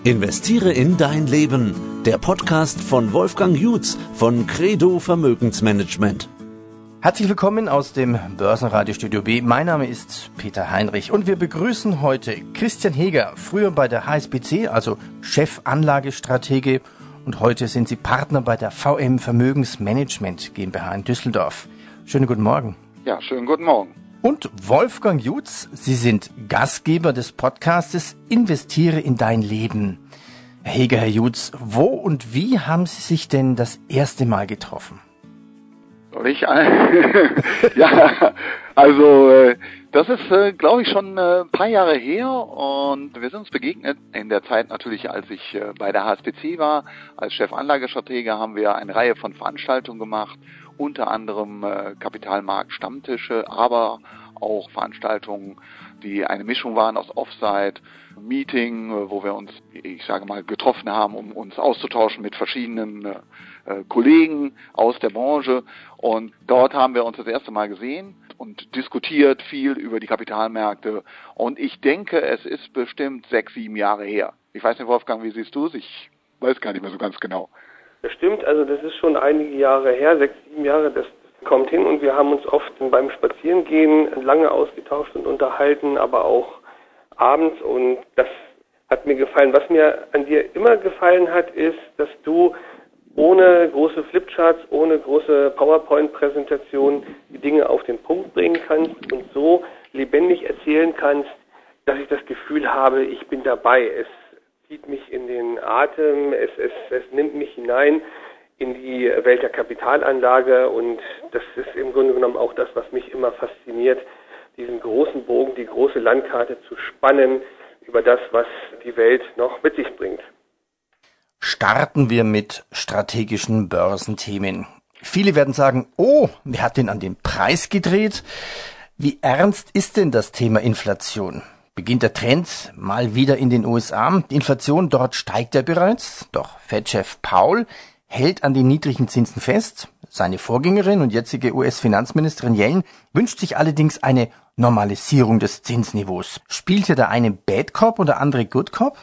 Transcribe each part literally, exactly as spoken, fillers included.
Investiere in dein Leben. Der Podcast von Wolfgang Jutz von Credo Vermögensmanagement. Herzlich willkommen aus dem Börsenradiostudio B. Mein Name ist Peter Heinrich und wir begrüßen heute Christian Heger, früher bei der H S B C, also Chefanlagestratege, und heute sind Sie Partner bei der V M Vermögensmanagement GmbH in Düsseldorf. Schönen guten Morgen. Ja, schönen guten Morgen. Und Wolfgang Jutz, Sie sind Gastgeber des Podcastes Investiere in dein Leben. Herr Heger, Herr Jutz, wo und wie haben Sie sich denn das erste Mal getroffen? Soll ich? Ja, also das ist, glaube ich, schon ein paar Jahre her und wir sind uns begegnet in der Zeit natürlich, als ich bei der H S B C war. Als Chefanlagestratege haben wir eine Reihe von Veranstaltungen gemacht, unter anderem Kapitalmarkt-Stammtische, aber auch Veranstaltungen, die eine Mischung waren aus Offsite, Meeting, wo wir uns, ich sage mal, getroffen haben, um uns auszutauschen mit verschiedenen äh, Kollegen aus der Branche. Und dort haben wir uns das erste Mal gesehen und diskutiert viel über die Kapitalmärkte. Und ich denke, es ist bestimmt sechs, sieben Jahre her. Ich weiß nicht, Wolfgang, wie siehst du es? Ich weiß gar nicht mehr so ganz genau. Das stimmt, also das ist schon einige Jahre her, sechs, sieben Jahre, das kommt hin. Und wir haben uns oft beim Spazierengehen lange ausgetauscht und unterhalten, aber auch abends, und das hat mir gefallen. Was mir an dir immer gefallen hat, ist, dass du ohne große Flipcharts, ohne große PowerPoint-Präsentationen die Dinge auf den Punkt bringen kannst und so lebendig erzählen kannst, dass ich das Gefühl habe, ich bin dabei. Es zieht mich in den Atem, es, es, es nimmt mich hinein in die Welt der Kapitalanlage, und das ist im Grunde genommen auch das, was mich immer fasziniert, diesen großen Bogen, die große Landkarte zu spannen über das, was die Welt noch mit sich bringt. Starten wir mit strategischen Börsenthemen. Viele werden sagen, oh, wer hat denn an den Preis gedreht? Wie ernst ist denn das Thema Inflation? Beginnt der Trend mal wieder in den U S A? Die Inflation dort steigt ja bereits, doch Fed-Chef Powell hält an den niedrigen Zinsen fest. Seine Vorgängerin und jetzige U S-Finanzministerin Yellen wünscht sich allerdings eine Normalisierung des Zinsniveaus. Spielt hier der eine Bad Cop und der andere Good Cop?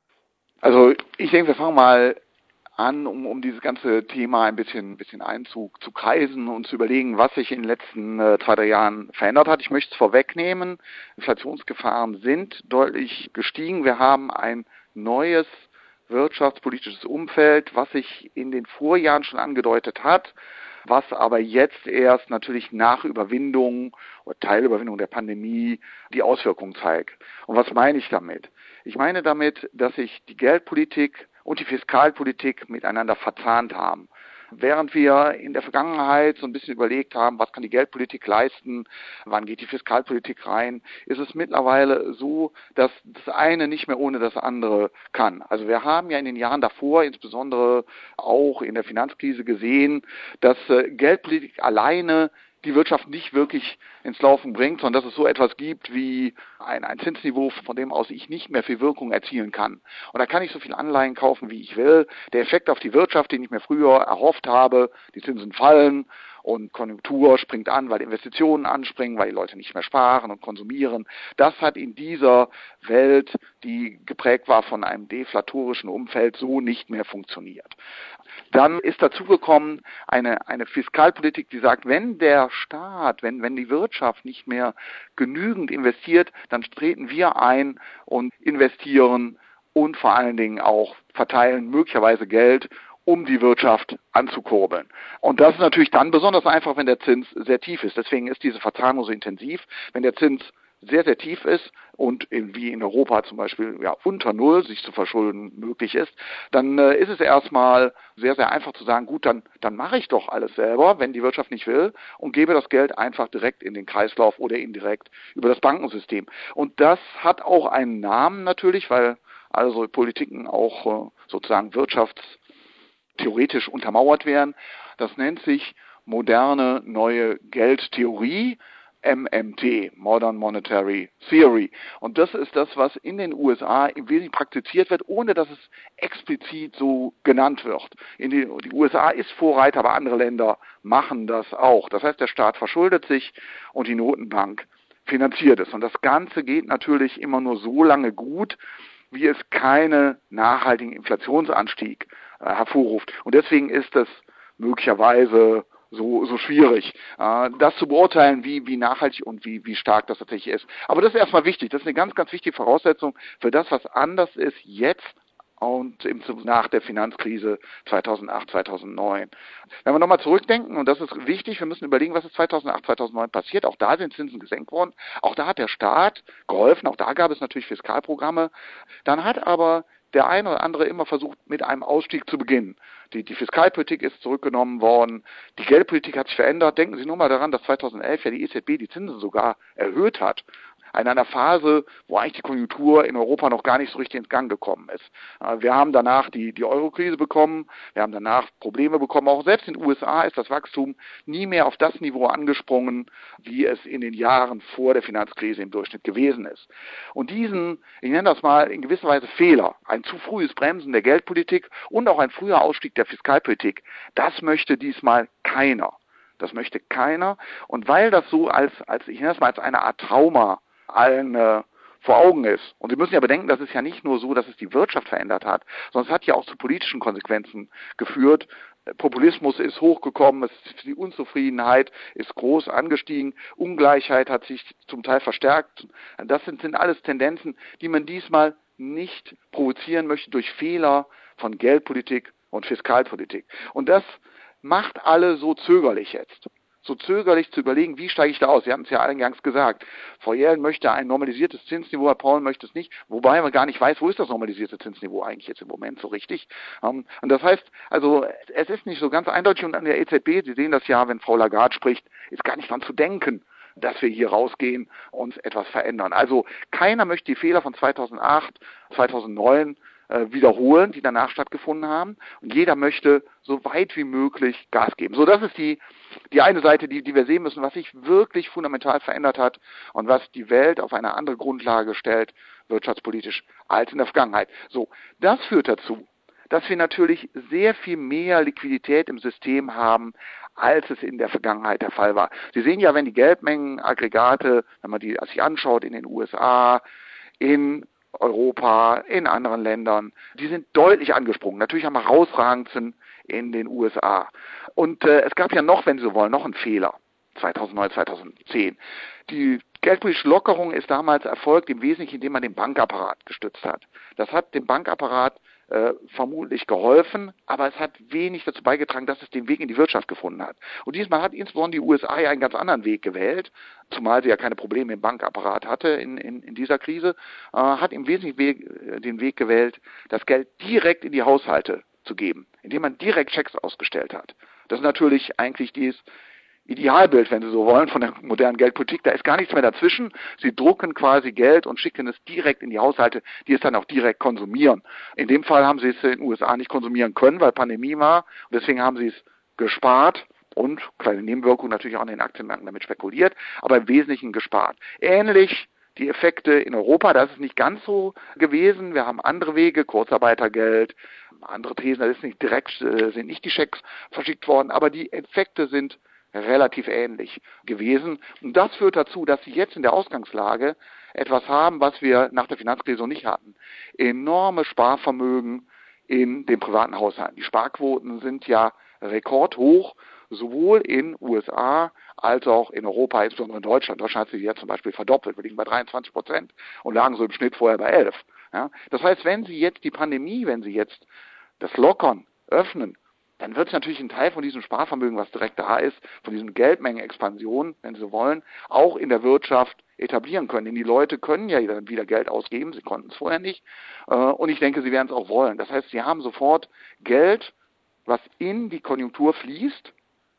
Also ich denke, wir fangen mal an, um, um dieses ganze Thema ein bisschen, ein bisschen Einzug zu kreisen und zu überlegen, was sich in den letzten äh, zwei, drei Jahren verändert hat. Ich möchte es vorwegnehmen. Inflationsgefahren sind deutlich gestiegen. Wir haben ein neues wirtschaftspolitisches Umfeld, was sich in den Vorjahren schon angedeutet hat, was aber jetzt erst natürlich nach Überwindung oder Teilüberwindung der Pandemie die Auswirkungen zeigt. Und was meine ich damit? Ich meine damit, dass sich die Geldpolitik und die Fiskalpolitik miteinander verzahnt haben. Während wir in der Vergangenheit so ein bisschen überlegt haben, was kann die Geldpolitik leisten, wann geht die Fiskalpolitik rein, ist es mittlerweile so, dass das eine nicht mehr ohne das andere kann. Also wir haben ja in den Jahren davor, insbesondere auch in der Finanzkrise, gesehen, dass Geldpolitik alleine die Wirtschaft nicht wirklich ins Laufen bringt, sondern dass es so etwas gibt wie ein, ein Zinsniveau, von dem aus ich nicht mehr viel Wirkung erzielen kann. Und da kann ich so viel Anleihen kaufen, wie ich will. Der Effekt auf die Wirtschaft, den ich mir früher erhofft habe, die Zinsen fallen und Konjunktur springt an, weil Investitionen anspringen, weil die Leute nicht mehr sparen und konsumieren. Das hat in dieser Welt, die geprägt war von einem deflatorischen Umfeld, so nicht mehr funktioniert. Dann ist dazugekommen eine, eine Fiskalpolitik, die sagt, wenn der Staat, wenn, wenn die Wirtschaft nicht mehr genügend investiert, dann treten wir ein und investieren und vor allen Dingen auch verteilen möglicherweise Geld, um die Wirtschaft anzukurbeln. Und das ist natürlich dann besonders einfach, wenn der Zins sehr tief ist. Deswegen ist diese Verzahnung so intensiv. Wenn der Zins sehr, sehr tief ist und wie in Europa zum Beispiel ja unter Null sich zu verschulden möglich ist, dann äh, ist es erstmal sehr, sehr einfach zu sagen, gut, dann dann mache ich doch alles selber, wenn die Wirtschaft nicht will, und gebe das Geld einfach direkt in den Kreislauf oder indirekt über das Bankensystem. Und das hat auch einen Namen natürlich, weil also Politiken auch äh, sozusagen wirtschaftstheoretisch untermauert werden. Das nennt sich moderne neue Geldtheorie. M M T, Modern Monetary Theory. Und das ist das, was in den U S A im Wesentlichen praktiziert wird, ohne dass es explizit so genannt wird. In die, die U S A ist Vorreiter, aber andere Länder machen das auch. Das heißt, der Staat verschuldet sich und die Notenbank finanziert es. Und das Ganze geht natürlich immer nur so lange gut, wie es keinen nachhaltigen Inflationsanstieg äh, hervorruft. Und deswegen ist es möglicherweise so so schwierig, äh, das zu beurteilen, wie wie nachhaltig und wie wie stark das tatsächlich ist. Aber das ist erstmal wichtig. Das ist eine ganz, ganz wichtige Voraussetzung für das, was anders ist jetzt und im Zuge nach der Finanzkrise zweitausendacht, zweitausendneun. Wenn wir nochmal zurückdenken, und das ist wichtig, wir müssen überlegen, was ist zweitausendacht, zweitausendneun passiert. Auch da sind Zinsen gesenkt worden. Auch da hat der Staat geholfen. Auch da gab es natürlich Fiskalprogramme. Dann hat aber der eine oder andere immer versucht, mit einem Ausstieg zu beginnen. Die, die Fiskalpolitik ist zurückgenommen worden. Die Geldpolitik hat sich verändert. Denken Sie nur mal daran, dass zweitausendelf ja die E Z B die Zinsen sogar erhöht hat. In einer Phase, wo eigentlich die Konjunktur in Europa noch gar nicht so richtig ins Gang gekommen ist. Wir haben danach die, die Euro-Krise bekommen, wir haben danach Probleme bekommen. Auch selbst in den U S A ist das Wachstum nie mehr auf das Niveau angesprungen, wie es in den Jahren vor der Finanzkrise im Durchschnitt gewesen ist. Und diesen, ich nenne das mal in gewisser Weise Fehler, ein zu frühes Bremsen der Geldpolitik und auch ein früher Ausstieg der Fiskalpolitik, das möchte diesmal keiner. Das möchte keiner. Und weil das so als, als ich nenne das mal als eine Art Trauma allen äh, vor Augen ist. Und Sie müssen ja bedenken, das ist ja nicht nur so, dass es die Wirtschaft verändert hat, sondern es hat ja auch zu politischen Konsequenzen geführt. Populismus ist hochgekommen, es, die Unzufriedenheit ist groß angestiegen, Ungleichheit hat sich zum Teil verstärkt. Das sind, sind alles Tendenzen, die man diesmal nicht provozieren möchte durch Fehler von Geldpolitik und Fiskalpolitik. Und das macht alle so zögerlich jetzt. so zögerlich zu überlegen, wie steige ich da aus? Sie hatten es ja eingangs gesagt. Frau Jählen möchte ein normalisiertes Zinsniveau, Herr Paul möchte es nicht, wobei man gar nicht weiß, wo ist das normalisierte Zinsniveau eigentlich jetzt im Moment so richtig. Und das heißt, also es ist nicht so ganz eindeutig und an der E Z B, Sie sehen das ja, wenn Frau Lagarde spricht, ist gar nicht dran zu denken, dass wir hier rausgehen und etwas verändern. Also keiner möchte die Fehler von zweitausendacht, zweitausendneun wiederholen, die danach stattgefunden haben. Und jeder möchte so weit wie möglich Gas geben. So, das ist die, die eine Seite, die, die wir sehen müssen, was sich wirklich fundamental verändert hat und was die Welt auf eine andere Grundlage stellt, wirtschaftspolitisch, als in der Vergangenheit. So, das führt dazu, dass wir natürlich sehr viel mehr Liquidität im System haben, als es in der Vergangenheit der Fall war. Sie sehen ja, wenn die Geldmengenaggregate, wenn man die sich anschaut in den U S A, in Europa, in anderen Ländern, die sind deutlich angesprungen. Natürlich am herausragendsten in den U S A. Und äh, es gab ja noch, wenn Sie so wollen, noch einen Fehler, zweitausendneun, zweitausendzehn. Die geldpolitische Lockerung ist damals erfolgt, im Wesentlichen, indem man den Bankapparat gestützt hat. Das hat dem Bankapparat äh, vermutlich geholfen, aber es hat wenig dazu beigetragen, dass es den Weg in die Wirtschaft gefunden hat. Und diesmal hat insbesondere die U S A ja einen ganz anderen Weg gewählt, zumal sie ja keine Probleme im Bankapparat hatte in, in, in dieser Krise, äh, hat im Wesentlichen Weg, den Weg gewählt, das Geld direkt in die Haushalte zu geben, indem man direkt Schecks ausgestellt hat. Das ist natürlich eigentlich dieses Idealbild, wenn Sie so wollen, von der modernen Geldpolitik. Da ist gar nichts mehr dazwischen. Sie drucken quasi Geld und schicken es direkt in die Haushalte, die es dann auch direkt konsumieren. In dem Fall haben Sie es in den U S A nicht konsumieren können, weil Pandemie war. Und deswegen haben Sie es gespart und, kleine Nebenwirkung, natürlich auch an den Aktienmärkten damit spekuliert, aber im Wesentlichen gespart. Ähnlich die Effekte in Europa, da ist es nicht ganz so gewesen. Wir haben andere Wege, Kurzarbeitergeld, andere Thesen, da ist nicht direkt, sind nicht die Schecks verschickt worden, aber die Effekte sind relativ ähnlich gewesen. Und das führt dazu, dass Sie jetzt in der Ausgangslage etwas haben, was wir nach der Finanzkrise noch nicht hatten. Enorme Sparvermögen in den privaten Haushalten. Die Sparquoten sind ja rekordhoch, sowohl in U S A als auch in Europa, insbesondere in Deutschland. Deutschland hat sich jetzt zum Beispiel verdoppelt. Wir liegen bei dreiundzwanzig Prozent und lagen so im Schnitt vorher bei elf. Ja? Das heißt, wenn Sie jetzt die Pandemie, wenn Sie jetzt das Lockern, öffnen, dann wird es natürlich einen Teil von diesem Sparvermögen, was direkt da ist, von diesen Geldmengenexpansionen, wenn Sie wollen, auch in der Wirtschaft etablieren können. Denn die Leute können ja dann wieder Geld ausgeben, sie konnten es vorher nicht. Und ich denke, sie werden es auch wollen. Das heißt, sie haben sofort Geld, was in die Konjunktur fließt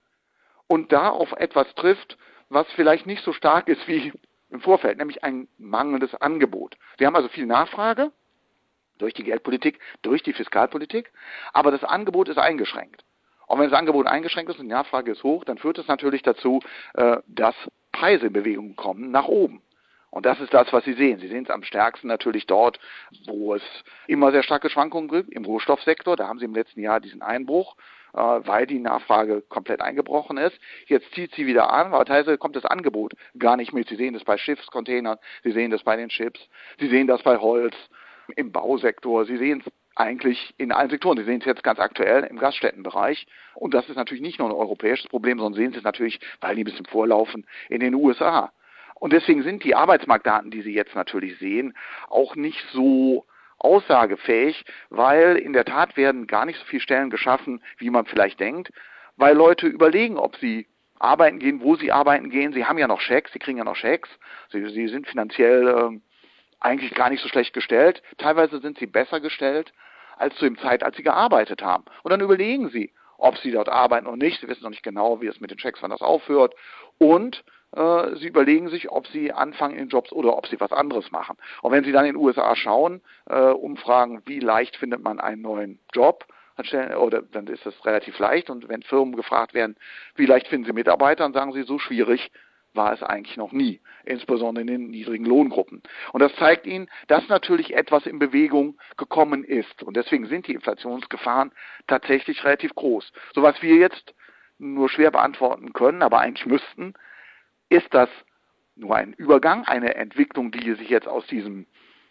und da auf etwas trifft, was vielleicht nicht so stark ist wie im Vorfeld, nämlich ein mangelndes Angebot. Sie haben also viel Nachfrage durch die Geldpolitik, durch die Fiskalpolitik, aber das Angebot ist eingeschränkt. Und wenn das Angebot eingeschränkt ist und die Nachfrage ist hoch, dann führt es natürlich dazu, dass Preise in Bewegung kommen nach oben. Und das ist das, was Sie sehen. Sie sehen es am stärksten natürlich dort, wo es immer sehr starke Schwankungen gibt, im Rohstoffsektor. Da haben Sie im letzten Jahr diesen Einbruch, weil die Nachfrage komplett eingebrochen ist. Jetzt zieht sie wieder an, aber teilweise kommt das Angebot gar nicht mit. Sie sehen das bei Schiffscontainern, Sie sehen das bei den Chips, Sie sehen das bei Holz. im Bausektor, Sie sehen es eigentlich in allen Sektoren. Sie sehen es jetzt ganz aktuell im Gaststättenbereich. Und das ist natürlich nicht nur ein europäisches Problem, sondern sehen Sie es natürlich, weil die ein bisschen vorlaufen, in den U S A. Und deswegen sind die Arbeitsmarktdaten, die Sie jetzt natürlich sehen, auch nicht so aussagefähig, weil in der Tat werden gar nicht so viele Stellen geschaffen, wie man vielleicht denkt, weil Leute überlegen, ob sie arbeiten gehen, wo sie arbeiten gehen. Sie haben ja noch Schecks, sie kriegen ja noch Schecks. Sie, sie sind finanziell äh, eigentlich gar nicht so schlecht gestellt. Teilweise sind sie besser gestellt als zu dem Zeit, als sie gearbeitet haben. Und dann überlegen sie, ob sie dort arbeiten oder nicht. Sie wissen noch nicht genau, wie es mit den Checks, wann das aufhört. Und äh, sie überlegen sich, ob sie anfangen in Jobs oder ob sie was anderes machen. Und wenn Sie dann in den U S A schauen, äh, umfragen, wie leicht findet man einen neuen Job, dann, stellen, oder, dann ist das relativ leicht. Und wenn Firmen gefragt werden, wie leicht finden Sie Mitarbeiter, dann sagen sie, so schwierig war es eigentlich noch nie, insbesondere in den niedrigen Lohngruppen. Und das zeigt Ihnen, dass natürlich etwas in Bewegung gekommen ist. Und deswegen sind die Inflationsgefahren tatsächlich relativ groß. So was wir jetzt nur schwer beantworten können, aber eigentlich müssten, ist das nur ein Übergang, eine Entwicklung, die sich jetzt aus diesem,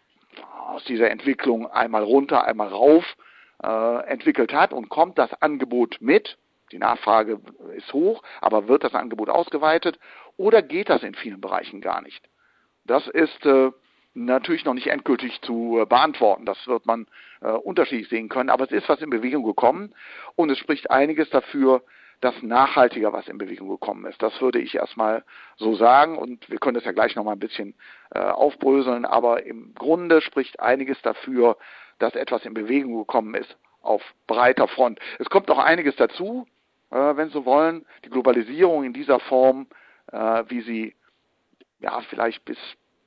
aus dieser Entwicklung einmal runter, einmal rauf äh, entwickelt hat, und kommt das Angebot mit? Die Nachfrage ist hoch, aber wird das Angebot ausgeweitet oder geht das in vielen Bereichen gar nicht? Das ist äh, natürlich noch nicht endgültig zu äh, beantworten. Das wird man äh, unterschiedlich sehen können, aber es ist was in Bewegung gekommen und es spricht einiges dafür, dass nachhaltiger was in Bewegung gekommen ist. Das würde ich erstmal so sagen, und wir können das ja gleich nochmal ein bisschen äh, aufbröseln, aber im Grunde spricht einiges dafür, dass etwas in Bewegung gekommen ist auf breiter Front. Es kommt noch einiges dazu, äh, wenn Sie wollen. Die Globalisierung in dieser Form, äh, wie sie ja vielleicht bis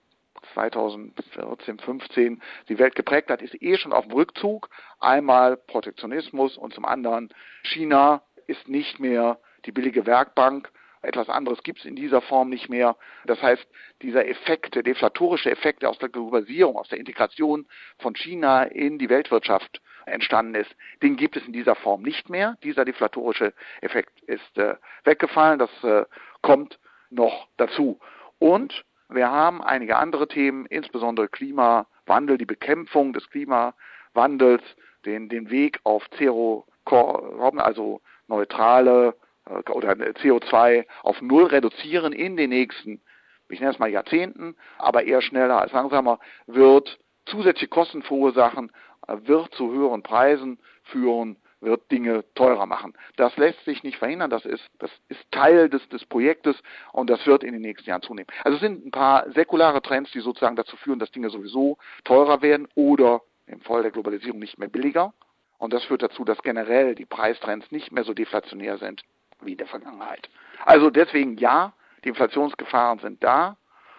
zweitausendvierzehn, fünfzehn die Welt geprägt hat, ist eh schon auf dem Rückzug. Einmal Protektionismus und zum anderen China ist nicht mehr die billige Werkbank. Etwas anderes gibt es in dieser Form nicht mehr. Das heißt, dieser Effekt, der deflatorische Effekt, der aus der Globalisierung, aus der Integration von China in die Weltwirtschaft entstanden ist, den gibt es in dieser Form nicht mehr. Dieser deflatorische Effekt ist äh, weggefallen. Das äh, kommt noch dazu. Und wir haben einige andere Themen, insbesondere Klimawandel, die Bekämpfung des Klimawandels, den, den Weg auf Zero, also neutrale oder C O zwei auf Null reduzieren in den nächsten, ich nenne es mal Jahrzehnten, aber eher schneller als langsamer, wird zusätzliche Kosten verursachen, wird zu höheren Preisen führen, wird Dinge teurer machen. Das lässt sich nicht verhindern, das ist, das ist Teil des, des Projektes und das wird in den nächsten Jahren zunehmen. Also es sind ein paar säkulare Trends, die sozusagen dazu führen, dass Dinge sowieso teurer werden oder im Fall der Globalisierung nicht mehr billiger. Und das führt dazu, dass generell die Preistrends nicht mehr so deflationär sind wie in der Vergangenheit. Also deswegen ja, die Inflationsgefahren sind da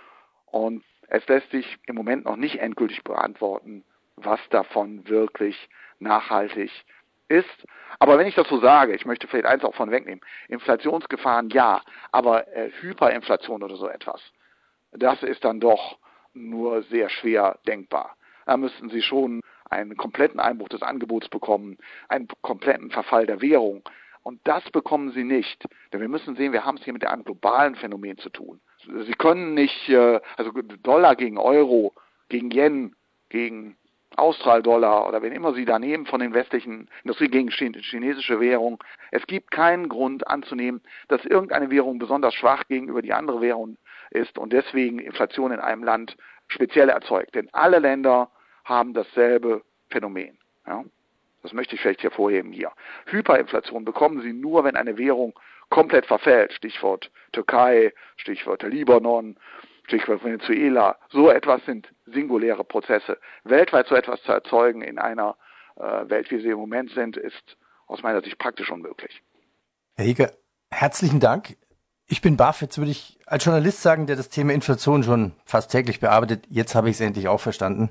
und es lässt sich im Moment noch nicht endgültig beantworten, was davon wirklich nachhaltig ist. Aber wenn ich das so sage, ich möchte vielleicht eins auch von wegnehmen, Inflationsgefahren ja, aber äh, Hyperinflation oder so etwas, das ist dann doch nur sehr schwer denkbar. Da müssten Sie schon einen kompletten Einbruch des Angebots bekommen, einen kompletten Verfall der Währung. Und das bekommen Sie nicht. Denn wir müssen sehen, wir haben es hier mit einem globalen Phänomen zu tun. Sie können nicht, also Dollar gegen Euro, gegen Yen, gegen Austral-Dollar oder wen immer Sie da nehmen von den westlichen Industrie gegen chinesische Währung. Es gibt keinen Grund anzunehmen, dass irgendeine Währung besonders schwach gegenüber die andere Währung ist und deswegen Inflation in einem Land speziell erzeugt. Denn alle Länder haben dasselbe Phänomen. Ja? Das möchte ich vielleicht hervorheben hier. Hyperinflation bekommen Sie nur, wenn eine Währung komplett verfällt. Stichwort Türkei, Stichwort Libanon, Stichwort Venezuela. So etwas sind singuläre Prozesse. Weltweit so etwas zu erzeugen in einer äh, Welt, wie sie im Moment sind, ist aus meiner Sicht praktisch unmöglich. Herr Heger, herzlichen Dank. Ich bin baff, jetzt würde ich als Journalist sagen, der das Thema Inflation schon fast täglich bearbeitet. Jetzt habe ich es endlich auch verstanden.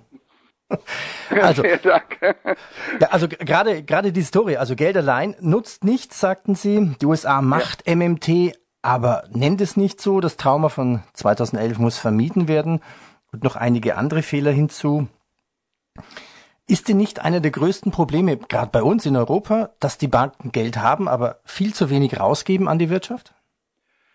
Also, ja, also gerade gerade die Story, also Geld allein nutzt nichts, sagten Sie. Die U S A macht ja. M M T, aber nennt es nicht so. Das Trauma von zweitausendelf muss vermieden werden und noch einige andere Fehler hinzu. Ist denn nicht einer der größten Probleme, gerade bei uns in Europa, dass die Banken Geld haben, aber viel zu wenig rausgeben an die Wirtschaft?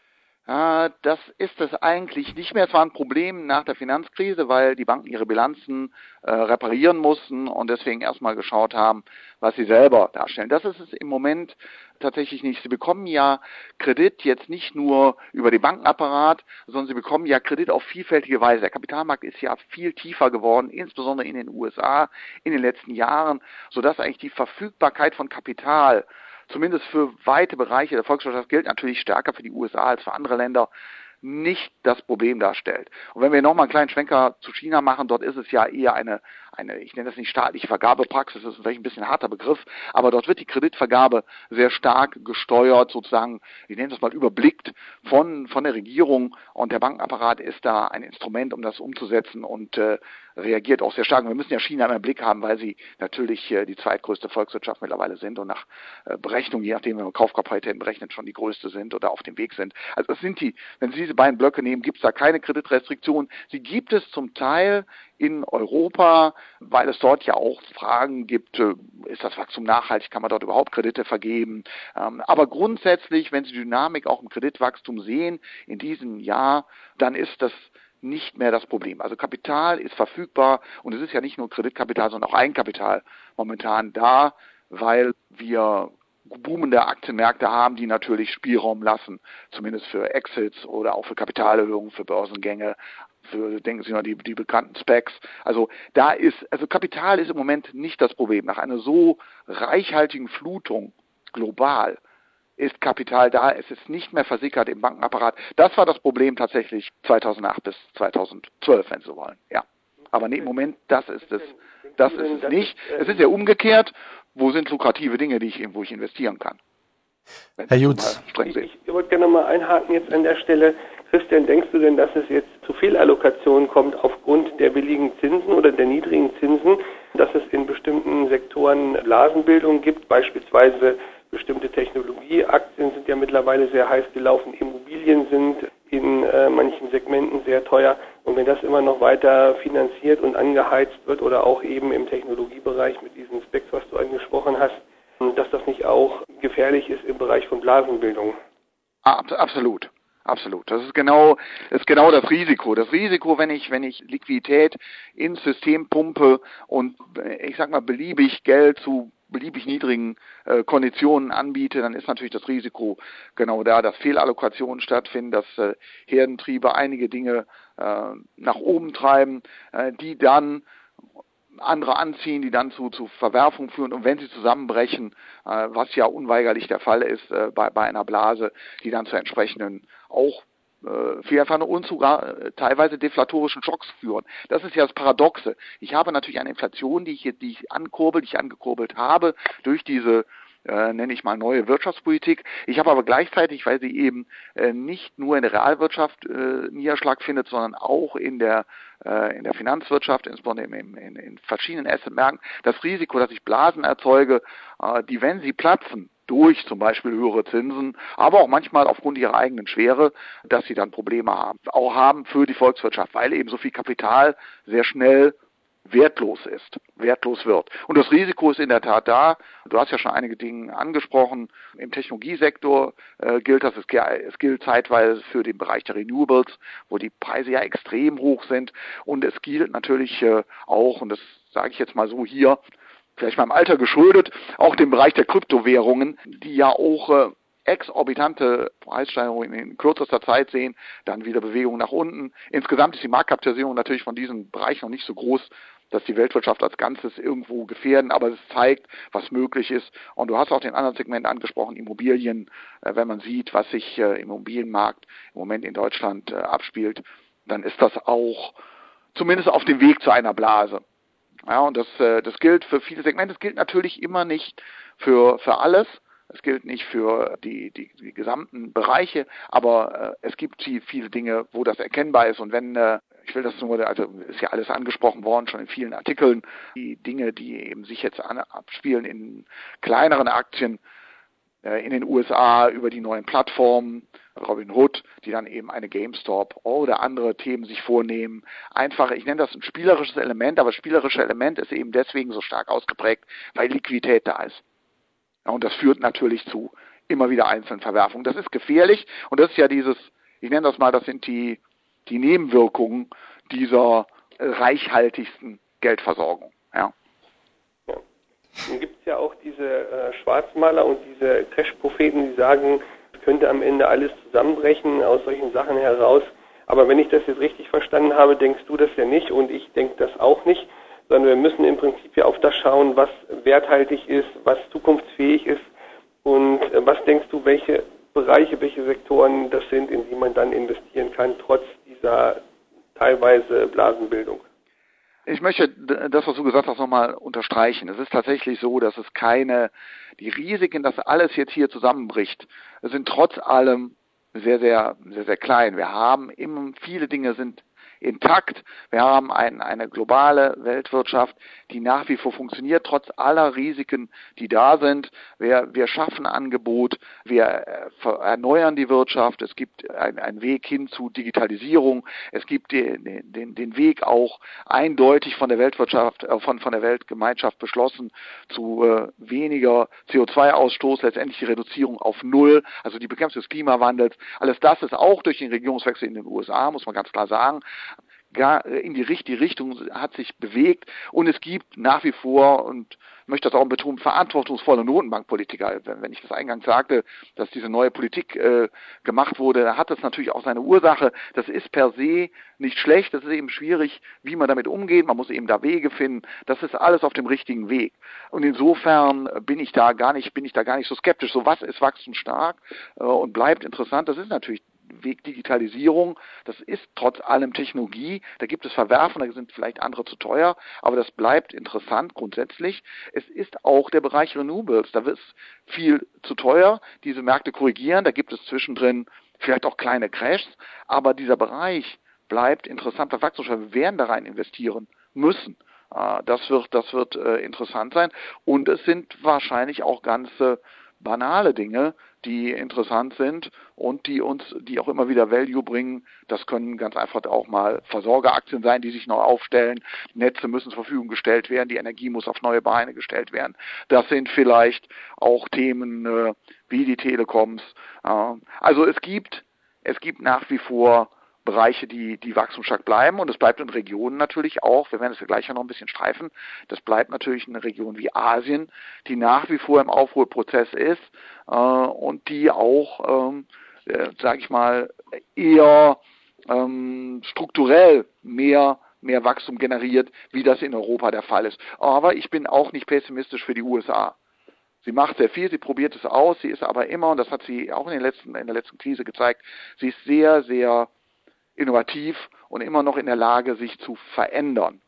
Äh, das ist es eigentlich nicht mehr. Es war ein Problem nach der Finanzkrise, weil die Banken ihre Bilanzen äh, reparieren mussten und deswegen erstmal geschaut haben, was sie selber darstellen. Das ist es im Moment tatsächlich nicht. Sie bekommen ja Kredit jetzt nicht nur über den Bankenapparat, sondern sie bekommen ja Kredit auf vielfältige Weise. Der Kapitalmarkt ist ja viel tiefer geworden, insbesondere in den U S A in den letzten Jahren, sodass eigentlich die Verfügbarkeit von Kapital zumindest für weite Bereiche der Volkswirtschaft gilt natürlich stärker für die U S A als für andere Länder, nicht das Problem darstellt. Und wenn wir nochmal einen kleinen Schwenker zu China machen, dort ist es ja eher eine, eine, ich nenne das nicht staatliche Vergabepraxis, das ist vielleicht ein bisschen ein harter Begriff, aber dort wird die Kreditvergabe sehr stark gesteuert, sozusagen, ich nenne das mal überblickt von, von der Regierung, und der Bankenapparat ist da ein Instrument, um das umzusetzen, und äh, reagiert auch sehr stark. Und wir müssen ja China immer im Blick haben, weil sie natürlich äh, die zweitgrößte Volkswirtschaft mittlerweile sind und nach äh, Berechnung, je nachdem, wenn man Kaufkapazität berechnet, schon die größte sind oder auf dem Weg sind. Also es sind die, wenn Sie diese beiden Blöcke nehmen, gibt es da keine Kreditrestriktionen. Sie gibt es zum Teil in Europa, weil es dort ja auch Fragen gibt, äh, ist das Wachstum nachhaltig, kann man dort überhaupt Kredite vergeben? Ähm, aber grundsätzlich, wenn Sie die Dynamik auch im Kreditwachstum sehen in diesem Jahr, dann ist das nicht mehr das Problem. Also Kapital ist verfügbar, und es ist ja nicht nur Kreditkapital, sondern auch Eigenkapital momentan da, weil wir boomende Aktienmärkte haben, die natürlich Spielraum lassen, zumindest für Exits oder auch für Kapitalerhöhungen, für Börsengänge, für, denken Sie mal, die, die bekannten Specs. Also da ist, also Kapital ist im Moment nicht das Problem. Nach einer so reichhaltigen Flutung global ist Kapital da, es ist nicht mehr versickert im Bankenapparat. Das war das Problem tatsächlich zweitausendacht bis zweitausendzwölf, wenn Sie wollen. Ja. Aber nee, im Moment, das ist es, das ist es nicht. Es ist ja umgekehrt. Wo sind lukrative Dinge, die ich, wo ich investieren kann? Herr Jutz. Ich, ich wollte gerne mal einhaken jetzt an der Stelle. Christian, denkst du denn, dass es jetzt zu Fehlallokationen kommt aufgrund der billigen Zinsen oder der niedrigen Zinsen, dass es in bestimmten Sektoren Blasenbildung gibt, beispielsweise bestimmte Technologieaktien sind ja mittlerweile sehr heiß gelaufen, Immobilien sind in äh, manchen Segmenten sehr teuer, und wenn das immer noch weiter finanziert und angeheizt wird oder auch eben im Technologiebereich mit diesen Specs, was du angesprochen hast, dass das nicht auch gefährlich ist im Bereich von Blasenbildung? Absolut. Absolut. Das ist genau, das ist genau das Risiko. Das Risiko, wenn ich, wenn ich Liquidität ins System pumpe und, ich sag mal, beliebig Geld zu beliebig niedrigen äh, Konditionen anbiete, dann ist natürlich das Risiko genau da, dass Fehlallokationen stattfinden, dass äh, Herdentriebe einige Dinge äh, nach oben treiben, äh, die dann andere anziehen, die dann zu, zu Verwerfungen führen, und wenn sie zusammenbrechen, äh, was ja unweigerlich der Fall ist äh, bei, bei einer Blase, die dann zu entsprechenden auch äh, vielfach und sogar äh, teilweise deflatorischen Schocks führen. Das ist ja das Paradoxe. Ich habe natürlich eine Inflation, die ich, die ich ankurbel, die ich angekurbelt habe durch diese Äh, nenne ich mal neue Wirtschaftspolitik. Ich habe aber gleichzeitig, weil sie eben äh, nicht nur in der Realwirtschaft äh, Niederschlag findet, sondern auch in der äh, in der Finanzwirtschaft, insbesondere in, in, in verschiedenen Assetmärkten, das Risiko, dass ich Blasen erzeuge, äh, die, wenn sie platzen, durch zum Beispiel höhere Zinsen, aber auch manchmal aufgrund ihrer eigenen Schwere, dass sie dann Probleme haben, auch haben für die Volkswirtschaft, weil eben so viel Kapital sehr schnell wertlos ist, wertlos wird. Und das Risiko ist in der Tat da. Du hast ja schon einige Dinge angesprochen. Im Technologiesektor äh, gilt das, es, es gilt zeitweise für den Bereich der Renewables, wo die Preise ja extrem hoch sind. Und es gilt natürlich äh, auch, und das sage ich jetzt mal so hier, vielleicht meinem Alter geschuldet, auch dem Bereich der Kryptowährungen, die ja auch äh, exorbitante Preissteigerungen in kürzester Zeit sehen, dann wieder Bewegungen nach unten. Insgesamt ist die Marktkapitalisierung natürlich von diesem Bereich noch nicht so groß, dass die Weltwirtschaft als Ganzes irgendwo gefährden, aber es zeigt, was möglich ist. Und du hast auch den anderen Segment angesprochen, Immobilien. Äh, wenn man sieht, was sich äh, im Immobilienmarkt im Moment in Deutschland äh, abspielt, dann ist das auch zumindest auf dem Weg zu einer Blase. Ja, und das, äh, das gilt für viele Segmente. Es gilt natürlich immer nicht für, für alles. Es gilt nicht für die, die, die gesamten Bereiche, aber äh, es gibt viele Dinge, wo das erkennbar ist. Und wenn, äh, ich will das nur, also ist ja alles angesprochen worden, schon in vielen Artikeln, die Dinge, die eben sich jetzt an, abspielen in kleineren Aktien äh, in den U S A über die neuen Plattformen, Robinhood, die dann eben eine GameStop oder andere Themen sich vornehmen. Einfach, ich nenne das ein spielerisches Element, aber das spielerische Element ist eben deswegen so stark ausgeprägt, weil Liquidität da ist. Ja, und das führt natürlich zu immer wieder einzelnen Verwerfungen. Das ist gefährlich, und das ist ja dieses, ich nenne das mal, das sind die, die Nebenwirkungen dieser reichhaltigsten Geldversorgung. Ja. Ja. Nun gibt es ja auch diese äh, Schwarzmaler und diese Crash-Propheten, die sagen, es könnte am Ende alles zusammenbrechen aus solchen Sachen heraus. Aber wenn ich das jetzt richtig verstanden habe, denkst du das ja nicht und ich denke das auch nicht, sondern wir müssen im Prinzip ja auf das schauen, was werthaltig ist, was zukunftsfähig ist. Und äh, was denkst du, welche Bereiche, welche Sektoren das sind, in die man dann investieren kann, trotz dieser teilweise Blasenbildung? Ich möchte das, was du gesagt hast, nochmal unterstreichen. Es ist tatsächlich so, dass es keine, die Risiken, dass alles jetzt hier zusammenbricht, sind trotz allem sehr, sehr, sehr, sehr klein. Wir haben immer, viele Dinge sind intakt. Wir haben ein, eine globale Weltwirtschaft, die nach wie vor funktioniert, trotz aller Risiken, die da sind. Wir, wir schaffen Angebot, wir erneuern die Wirtschaft. Es gibt einen Weg hin zu Digitalisierung. Es gibt den, den, den Weg auch eindeutig von der Weltwirtschaft, von, von der Weltgemeinschaft beschlossen zu äh, weniger C O zwei Ausstoß, letztendlich die Reduzierung auf Null, also die Bekämpfung des Klimawandels. Alles das ist auch durch den Regierungswechsel in den U S A, muss man ganz klar sagen, gar in die richtige Richtung hat sich bewegt und es gibt nach wie vor, und ich möchte das auch betonen, verantwortungsvolle Notenbankpolitiker. Wenn ich das eingangs sagte, dass diese neue Politik äh, gemacht wurde, da hat das natürlich auch seine Ursache. Das ist per se nicht schlecht, das ist eben schwierig, wie man damit umgeht. Man muss eben da Wege finden. Das ist alles auf dem richtigen Weg. Und insofern bin ich da gar nicht, bin ich da gar nicht so skeptisch. So, was ist wachstumsstark äh, und bleibt interessant? Das ist natürlich Weg Digitalisierung, das ist trotz allem Technologie, da gibt es Verwerfen, da sind vielleicht andere zu teuer, aber das bleibt interessant grundsätzlich. Es ist auch der Bereich Renewables, da wird es viel zu teuer, diese Märkte korrigieren, da gibt es zwischendrin vielleicht auch kleine Crashs, aber dieser Bereich bleibt interessant, bei Wachstum, wir werden da rein investieren müssen. Das wird, das wird interessant sein und es sind wahrscheinlich auch ganze banale Dinge, die interessant sind und die uns, die auch immer wieder Value bringen. Das können ganz einfach auch mal Versorgeraktien sein, die sich neu aufstellen. Netze müssen zur Verfügung gestellt werden, die Energie muss auf neue Beine gestellt werden. Das sind vielleicht auch Themen äh, wie die Telekoms. Äh, also es gibt, es gibt nach wie vor Bereiche, die, die wachstumsstark bleiben und es bleibt in Regionen natürlich auch, wir werden es ja gleich noch ein bisschen streifen, das bleibt natürlich eine Region wie Asien, die nach wie vor im Aufholprozess ist äh, und die auch, ähm, äh, sage ich mal, eher ähm, strukturell mehr mehr Wachstum generiert, wie das in Europa der Fall ist. Aber ich bin auch nicht pessimistisch für die U S A. Sie macht sehr viel, sie probiert es aus, sie ist aber immer, und das hat sie auch in, den letzten, in der letzten Krise gezeigt, sie ist sehr, sehr innovativ und immer noch in der Lage, sich zu verändern.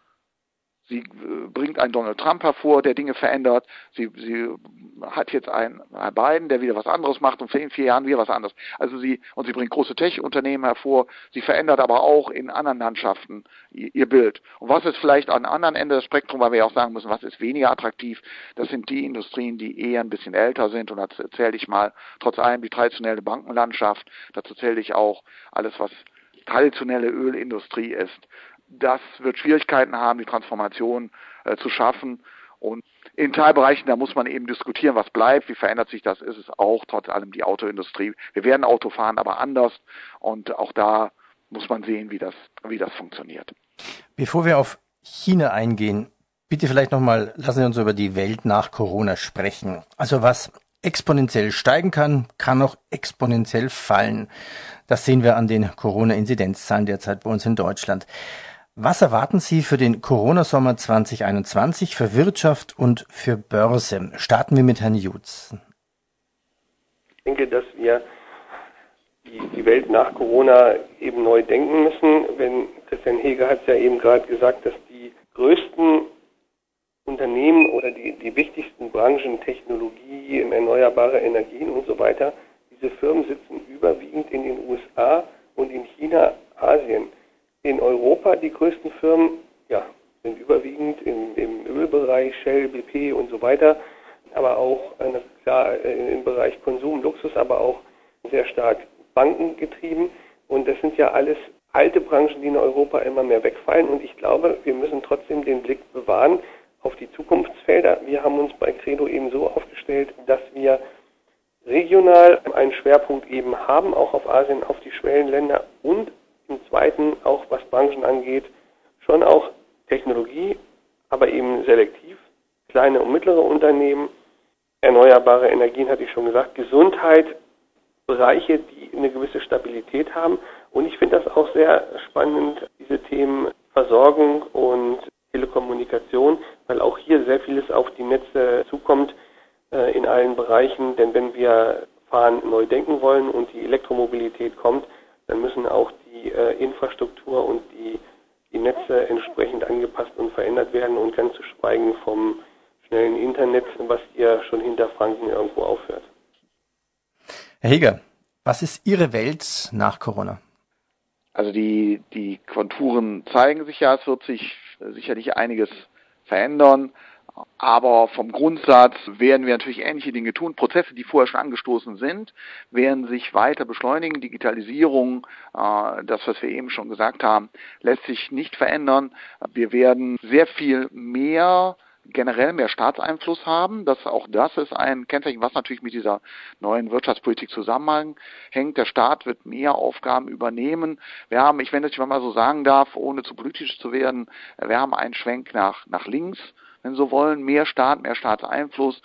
Sie äh, bringt einen Donald Trump hervor, der Dinge verändert. Sie, sie hat jetzt einen, einen Biden, der wieder was anderes macht und in vier Jahren wieder was anderes. Also sie, und sie bringt große Tech-Unternehmen hervor. Sie verändert aber auch in anderen Landschaften ihr, ihr Bild. Und was ist vielleicht an anderen Ende des Spektrums, weil wir ja auch sagen müssen, was ist weniger attraktiv? Das sind die Industrien, die eher ein bisschen älter sind. Und dazu zähle ich mal trotz allem die traditionelle Bankenlandschaft. Dazu zähle ich auch alles, was traditionelle Ölindustrie ist. Das wird Schwierigkeiten haben, die Transformation äh, zu schaffen. Und in Teilbereichen, da muss man eben diskutieren, was bleibt, wie verändert sich das, ist es auch trotz allem die Autoindustrie. Wir werden Auto fahren, aber anders. Und auch da muss man sehen, wie das, wie das funktioniert. Bevor wir auf China eingehen, bitte vielleicht nochmal, lassen Sie uns über die Welt nach Corona sprechen. Also was exponentiell steigen kann, kann auch exponentiell fallen. Das sehen wir an den Corona-Inzidenzzahlen derzeit bei uns in Deutschland. Was erwarten Sie für den Corona-Sommer zwanzig einundzwanzig, für Wirtschaft und für Börse? Starten wir mit Herrn Jutz. Ich denke, dass wir die, die Welt nach Corona eben neu denken müssen. Wenn Christian Heger hat es ja eben gerade gesagt, dass die größten Unternehmen oder die, die wichtigsten Branchen, Technologie, erneuerbare Energien und so weiter, diese Firmen sitzen überwiegend in den U S A und in China, Asien. In Europa die größten Firmen ja, sind überwiegend im, im Ölbereich, Shell, B P und so weiter, aber auch äh, klar im Bereich Konsum, Luxus, aber auch sehr stark bankengetrieben. Und das sind ja alles alte Branchen, die in Europa immer mehr wegfallen. Und ich glaube, wir müssen trotzdem den Blick bewahren auf die Zukunftsfelder. Wir haben uns bei Credo eben so aufgestellt, dass wir regional einen Schwerpunkt eben haben, auch auf Asien, auf die Schwellenländer und im Zweiten auch, was Branchen angeht, schon auch Technologie, aber eben selektiv, kleine und mittlere Unternehmen, erneuerbare Energien, hatte ich schon gesagt, Gesundheit, Bereiche, die eine gewisse Stabilität haben. Und ich finde das auch sehr spannend, diese Themen Versorgung und Telekommunikation, weil auch hier sehr vieles auf die Netze zukommt äh, in allen Bereichen. Denn wenn wir Fahren neu denken wollen und die Elektromobilität kommt, dann müssen auch die äh, Infrastruktur und die, die Netze entsprechend angepasst und verändert werden und ganz zu schweigen vom schnellen Internet, was hier schon hinter Franken irgendwo aufhört. Herr Heger, was ist Ihre Welt nach Corona? Also die, die Konturen zeigen sich ja, es wird sich sicherlich einiges verändern, aber vom Grundsatz werden wir natürlich ähnliche Dinge tun. Prozesse, die vorher schon angestoßen sind, werden sich weiter beschleunigen. Digitalisierung, äh, das, was wir eben schon gesagt haben, lässt sich nicht verändern. Wir werden sehr viel mehr generell mehr Staatseinfluss haben. Das, auch das ist ein Kennzeichen, was natürlich mit dieser neuen Wirtschaftspolitik zusammenhängt. Der Staat wird mehr Aufgaben übernehmen. Wir haben, ich wenn ich mal so sagen darf, ohne zu politisch zu werden, wir haben einen Schwenk nach, nach links, wenn Sie so wollen, mehr Staat, mehr Staatseinfluss,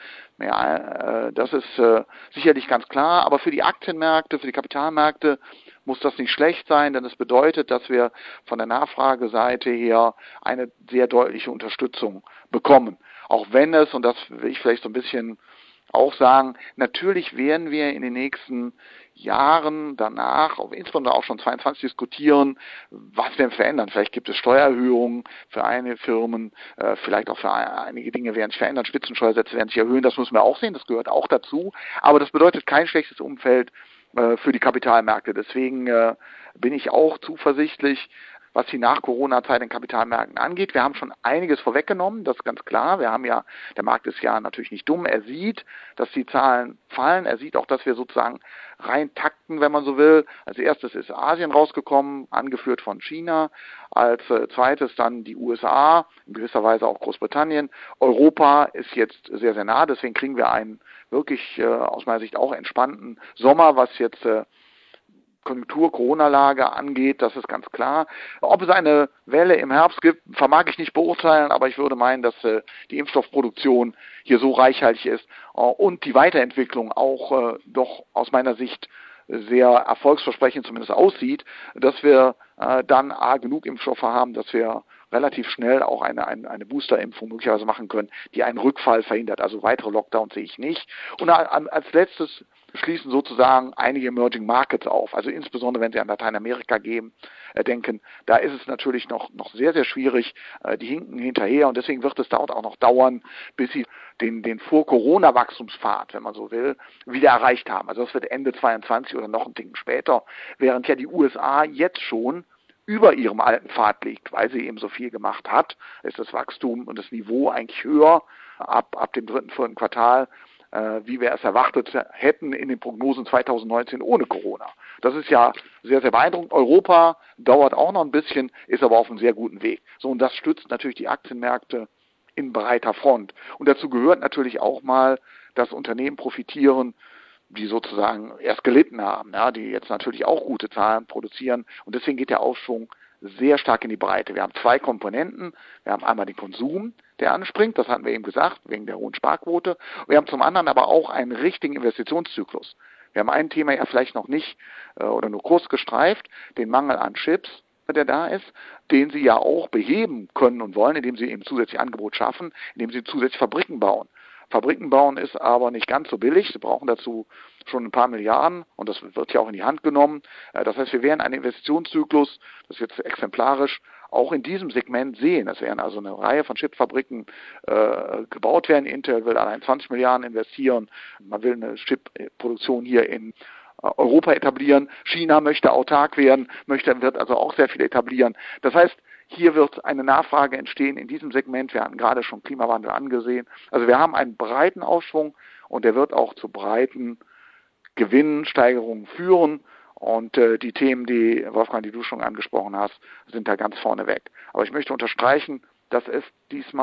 mehr, äh, das ist äh, sicherlich ganz klar, aber für die Aktienmärkte, für die Kapitalmärkte muss das nicht schlecht sein, denn es bedeutet, dass wir von der Nachfrageseite her eine sehr deutliche Unterstützung bekommen. Auch wenn es, und das will ich vielleicht so ein bisschen auch sagen, natürlich werden wir in den nächsten Jahren danach, insbesondere auch schon zweiundzwanzig diskutieren, was wir verändern. Vielleicht gibt es Steuererhöhungen für einige Firmen, äh, vielleicht auch für einige Dinge werden sich verändern, Spitzensteuersätze werden sich erhöhen, das müssen wir auch sehen, das gehört auch dazu. Aber das bedeutet kein schlechtes Umfeld äh, für die Kapitalmärkte. Deswegen äh, bin ich auch zuversichtlich, was die Nach-Corona-Zeit in Kapitalmärkten angeht. Wir haben schon einiges vorweggenommen, das ist ganz klar. Wir haben ja, der Markt ist ja natürlich nicht dumm. Er sieht, dass die Zahlen fallen. Er sieht auch, dass wir sozusagen rein takten, wenn man so will. Als erstes ist Asien rausgekommen, angeführt von China. Als äh, zweites dann die U S A, in gewisser Weise auch Großbritannien. Europa ist jetzt sehr, sehr nah. Deswegen kriegen wir einen wirklich äh, aus meiner Sicht auch entspannten Sommer, was jetzt äh, Konjunktur, Corona-Lage angeht, das ist ganz klar. Ob es eine Welle im Herbst gibt, vermag ich nicht beurteilen, aber ich würde meinen, dass äh, die Impfstoffproduktion hier so reichhaltig ist äh, und die Weiterentwicklung auch äh, doch aus meiner Sicht sehr erfolgsversprechend zumindest aussieht, dass wir äh, dann A, genug Impfstoffe haben, dass wir relativ schnell auch eine, eine, eine Boosterimpfung möglicherweise machen können, die einen Rückfall verhindert. Also weitere Lockdowns sehe ich nicht. Und als letztes schließen sozusagen einige Emerging Markets auf. Also insbesondere, wenn Sie an Lateinamerika gehen, äh, denken, da ist es natürlich noch, noch sehr, sehr schwierig. Äh, die hinken hinterher und deswegen wird es dort auch noch dauern, bis sie den, den Vor-Corona-Wachstumspfad, wenn man so will, wieder erreicht haben. Also das wird Ende zweiundzwanzig oder noch ein Ticken später, während ja die U S A jetzt schon über ihrem alten Pfad liegt, weil sie eben so viel gemacht hat, ist das Wachstum und das Niveau eigentlich höher ab, ab dem dritten, vierten Quartal, äh, wie wir es erwartet hätten in den Prognosen zweitausendneunzehn ohne Corona. Das ist ja sehr, sehr beeindruckend. Europa dauert auch noch ein bisschen, ist aber auf einem sehr guten Weg. So, und das stützt natürlich die Aktienmärkte in breiter Front. Und dazu gehört natürlich auch mal, dass Unternehmen profitieren, die sozusagen erst gelitten haben, ja, die jetzt natürlich auch gute Zahlen produzieren. Und deswegen geht der Aufschwung sehr stark in die Breite. Wir haben zwei Komponenten. Wir haben einmal den Konsum, der anspringt, das hatten wir eben gesagt, wegen der hohen Sparquote. Wir haben zum anderen aber auch einen richtigen Investitionszyklus. Wir haben ein Thema ja vielleicht noch nicht äh, oder nur kurz gestreift, den Mangel an Chips, der da ist, den Sie ja auch beheben können und wollen, indem Sie eben zusätzlich Angebot schaffen, indem Sie zusätzlich Fabriken bauen. Fabriken bauen ist aber nicht ganz so billig. Sie brauchen dazu schon ein paar Milliarden und das wird ja auch in die Hand genommen. Das heißt, wir werden einen Investitionszyklus, das ist jetzt exemplarisch, auch in diesem Segment sehen. Es werden also eine Reihe von Chipfabriken äh, gebaut werden. Intel will allein zwanzig Milliarden investieren. Man will eine Chipproduktion hier in Europa etablieren. China möchte autark werden, möchte, wird also auch sehr viel etablieren. Das heißt, hier wird eine Nachfrage entstehen in diesem Segment. Wir hatten gerade schon Klimawandel angesehen. Also wir haben einen breiten Aufschwung und der wird auch zu breiten Gewinnsteigerungen führen. Und äh, die Themen, die Wolfgang, die du schon angesprochen hast, sind da ganz vorne weg. Aber ich möchte unterstreichen, dass es diesmal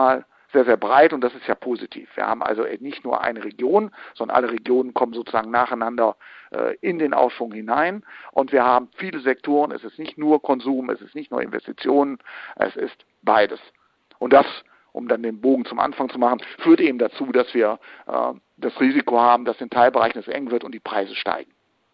sehr, sehr breit und das ist ja positiv. Wir haben also nicht nur eine Region, sondern alle Regionen kommen sozusagen nacheinander äh, in den Aufschwung hinein und wir haben viele Sektoren. Es ist nicht nur Konsum, es ist nicht nur Investitionen, es ist beides. Und das, um dann den Bogen zum Anfang zu machen, führt eben dazu, dass wir äh, das Risiko haben, dass in Teilbereichen es eng wird und die Preise steigen.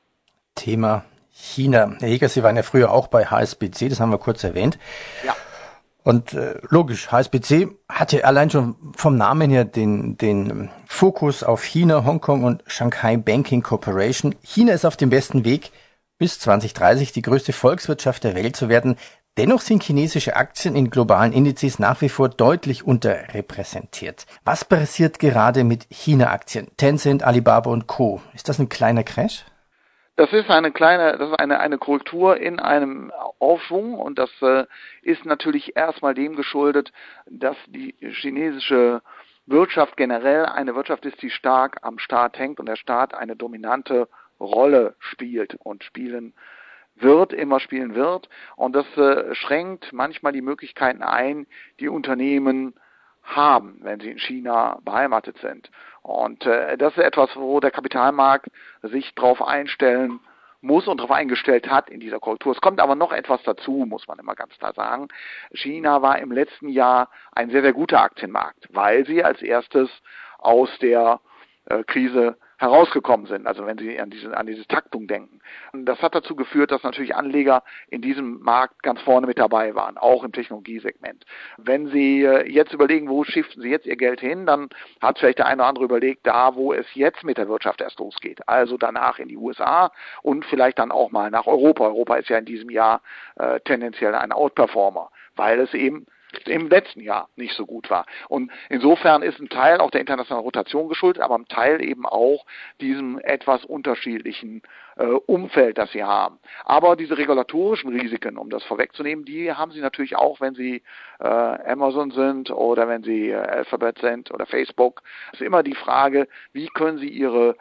Thema China. Herr Jäger, Sie waren ja früher auch bei H S B C, das haben wir kurz erwähnt. Ja. Und äh, logisch, H S B C hatte allein schon vom Namen her den, den Fokus auf China, Hongkong und Shanghai Banking Corporation. China ist auf dem besten Weg, bis zwanzig dreißig die größte Volkswirtschaft der Welt zu werden. Dennoch sind chinesische Aktien in globalen Indizes nach wie vor deutlich unterrepräsentiert. Was passiert gerade mit China-Aktien? Tencent, Alibaba und Co. Ist das ein kleiner Crash? Das ist eine kleine, das ist eine, eine Korrektur in einem Aufschwung und das äh, ist natürlich erstmal dem geschuldet, dass die chinesische Wirtschaft generell eine Wirtschaft ist, die stark am Staat hängt und der Staat eine dominante Rolle spielt und spielen wird, immer spielen wird und das äh, schränkt manchmal die Möglichkeiten ein, die Unternehmen haben, wenn sie in China beheimatet sind. Und äh, das ist etwas, wo der Kapitalmarkt sich darauf einstellen muss und darauf eingestellt hat in dieser Korrektur. Es kommt aber noch etwas dazu, muss man immer ganz klar sagen. China war im letzten Jahr ein sehr, sehr guter Aktienmarkt, weil sie als erstes aus der äh, Krise herausgekommen sind, also wenn Sie an diese, an diese Taktung denken. Und das hat dazu geführt, dass natürlich Anleger in diesem Markt ganz vorne mit dabei waren, auch im Technologiesegment. Wenn Sie jetzt überlegen, wo shiften Sie jetzt Ihr Geld hin, dann hat vielleicht der eine oder andere überlegt, da wo es jetzt mit der Wirtschaft erst losgeht, also danach in die U S A und vielleicht dann auch mal nach Europa. Europa ist ja in diesem Jahr äh, tendenziell ein Outperformer, weil es eben im letzten Jahr nicht so gut war. Und insofern ist ein Teil auch der internationalen Rotation geschuldet, aber ein Teil eben auch diesem etwas unterschiedlichen äh, Umfeld, das sie haben. Aber diese regulatorischen Risiken, um das vorwegzunehmen, die haben sie natürlich auch, wenn sie äh, Amazon sind oder wenn sie äh, Alphabet sind oder Facebook. Es ist immer die Frage, wie können sie ihre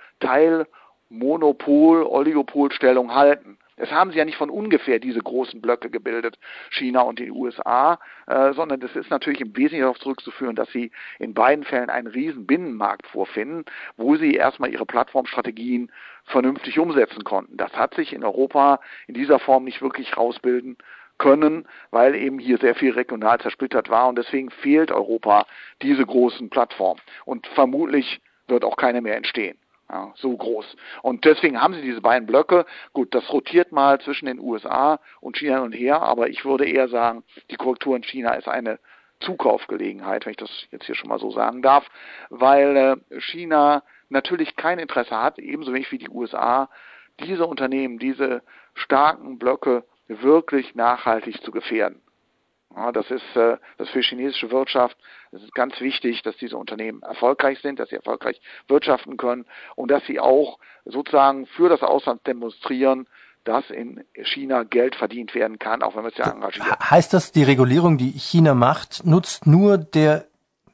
Teilmonopol-, Oligopolstellung halten. Es haben sie ja nicht von ungefähr diese großen Blöcke gebildet, China und die U S A, äh, sondern das ist natürlich im Wesentlichen darauf zurückzuführen, dass sie in beiden Fällen einen riesen Binnenmarkt vorfinden, wo sie erstmal ihre Plattformstrategien vernünftig umsetzen konnten. Das hat sich in Europa in dieser Form nicht wirklich rausbilden können, weil eben hier sehr viel regional zersplittert war und deswegen fehlt Europa diese großen Plattformen und vermutlich wird auch keine mehr entstehen. Ja, so groß. Und deswegen haben sie diese beiden Blöcke. Gut, das rotiert mal zwischen den U S A und China hin und her, aber ich würde eher sagen, die Korrektur in China ist eine Zukaufgelegenheit, wenn ich das jetzt hier schon mal so sagen darf, weil äh, China natürlich kein Interesse hat, ebenso wenig wie die U S A, diese Unternehmen, diese starken Blöcke wirklich nachhaltig zu gefährden. Ja, das ist äh, das ist für die chinesische Wirtschaft. Es ist ganz wichtig, dass diese Unternehmen erfolgreich sind, dass sie erfolgreich wirtschaften können und dass sie auch sozusagen für das Ausland demonstrieren, dass in China Geld verdient werden kann, auch wenn man es ja engagiert. Heißt das, die Regulierung, die China macht, nutzt nur der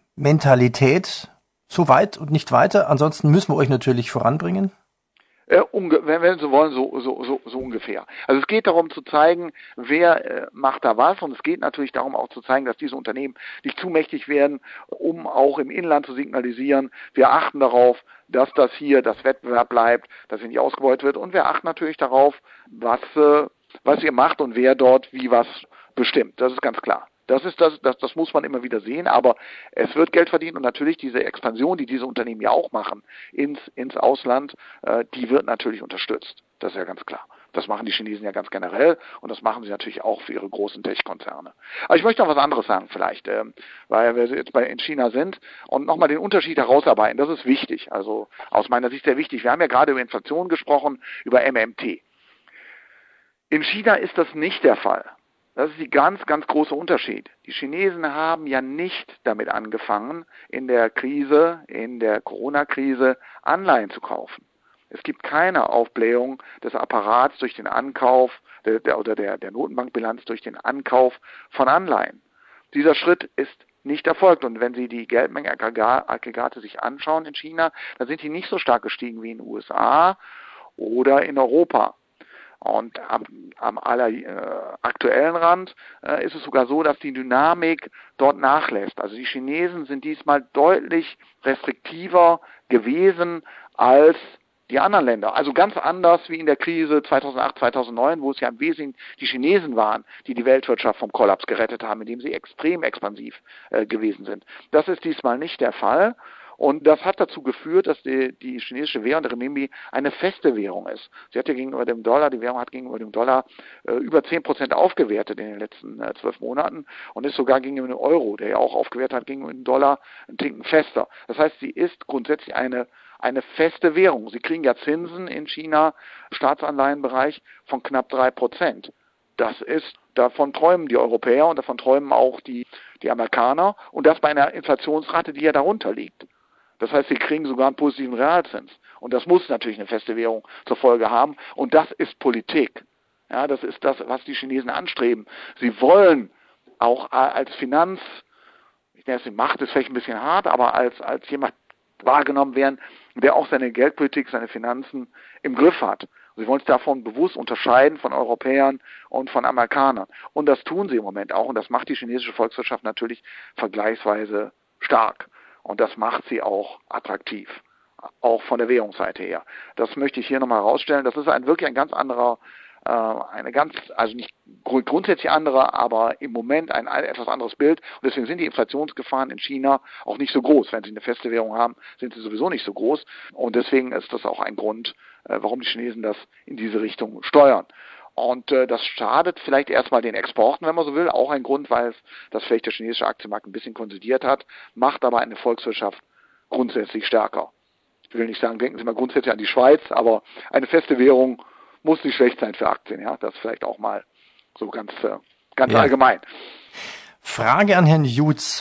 Mentalität so weit und nicht weiter? Ansonsten müssen wir euch natürlich voranbringen. Äh, unge- wenn, wenn Sie wollen, so, so, so, so ungefähr. Also es geht darum zu zeigen, wer äh, macht da was und es geht natürlich darum auch zu zeigen, dass diese Unternehmen nicht zu mächtig werden, um auch im Inland zu signalisieren, wir achten darauf, dass das hier das Wettbewerb bleibt, dass hier nicht ausgebeutet wird und wir achten natürlich darauf, was, äh, was ihr macht und wer dort wie was bestimmt. Das ist ganz klar. Das ist das, das, das muss man immer wieder sehen, aber es wird Geld verdient und natürlich diese Expansion, die diese Unternehmen ja auch machen ins, ins Ausland, äh, die wird natürlich unterstützt. Das ist ja ganz klar. Das machen die Chinesen ja ganz generell und das machen sie natürlich auch für ihre großen Tech-Konzerne. Aber ich möchte noch was anderes sagen vielleicht, ähm, weil wir jetzt bei in China sind und nochmal den Unterschied herausarbeiten. Das ist wichtig, also aus meiner Sicht sehr wichtig. Wir haben ja gerade über Inflation gesprochen, über M M T. In China ist das nicht der Fall. Das ist die ganz, ganz große Unterschied. Die Chinesen haben ja nicht damit angefangen, in der Krise, in der Corona-Krise Anleihen zu kaufen. Es gibt keine Aufblähung des Apparats durch den Ankauf der, der, oder der, der Notenbankbilanz durch den Ankauf von Anleihen. Dieser Schritt ist nicht erfolgt. Und wenn Sie die Geldmengenaggregate sich anschauen in China, dann sind die nicht so stark gestiegen wie in den U S A oder in Europa. Und am, am aller äh, aktuellen Rand äh, ist es sogar so, dass die Dynamik dort nachlässt. Also die Chinesen sind diesmal deutlich restriktiver gewesen als die anderen Länder. Also ganz anders wie in der Krise zweitausendacht, zweitausendneun, wo es ja im Wesentlichen die Chinesen waren, die die Weltwirtschaft vom Kollaps gerettet haben, indem sie extrem expansiv äh, gewesen sind. Das ist diesmal nicht der Fall. Und das hat dazu geführt, dass die, die chinesische Währung, der Renminbi, eine feste Währung ist. Sie hat ja gegenüber dem Dollar, die Währung hat gegenüber dem Dollar äh, über zehn Prozent aufgewertet in den letzten äh, zwölf Monaten und ist sogar gegenüber dem Euro, der ja auch aufgewertet hat, gegenüber dem Dollar einen Ticken fester. Das heißt, sie ist grundsätzlich eine, eine feste Währung. Sie kriegen ja Zinsen in China, Staatsanleihenbereich, von knapp drei Prozent. Das ist, davon träumen die Europäer und davon träumen auch die, die Amerikaner und das bei einer Inflationsrate, die ja darunter liegt. Das heißt, sie kriegen sogar einen positiven Realzins. Und das muss natürlich eine feste Währung zur Folge haben. Und das ist Politik. Ja, das ist das, was die Chinesen anstreben. Sie wollen auch als Finanz, ich nenne es die Macht, ist vielleicht ein bisschen hart, aber als, als jemand wahrgenommen werden, der auch seine Geldpolitik, seine Finanzen im Griff hat. Sie wollen es davon bewusst unterscheiden von Europäern und von Amerikanern. Und das tun sie im Moment auch. Und das macht die chinesische Volkswirtschaft natürlich vergleichsweise stark. Und das macht sie auch attraktiv, auch von der Währungsseite her. Das möchte ich hier nochmal herausstellen. Das ist ein wirklich ein ganz anderer, äh, eine ganz, also nicht grundsätzlich anderer, aber im Moment ein, ein etwas anderes Bild. Und deswegen sind die Inflationsgefahren in China auch nicht so groß. Wenn sie eine feste Währung haben, sind sie sowieso nicht so groß. Und deswegen ist das auch ein Grund, äh, warum die Chinesen das in diese Richtung steuern. Und äh, das schadet vielleicht erstmal den Exporten, wenn man so will. Auch ein Grund, weil es das vielleicht der chinesische Aktienmarkt ein bisschen konsolidiert hat, macht aber eine Volkswirtschaft grundsätzlich stärker. Ich will nicht sagen, denken Sie mal grundsätzlich an die Schweiz, aber eine feste Währung muss nicht schlecht sein für Aktien. Ja, das vielleicht auch mal so ganz, äh, ganz ja. allgemein. Frage an Herrn Jutz.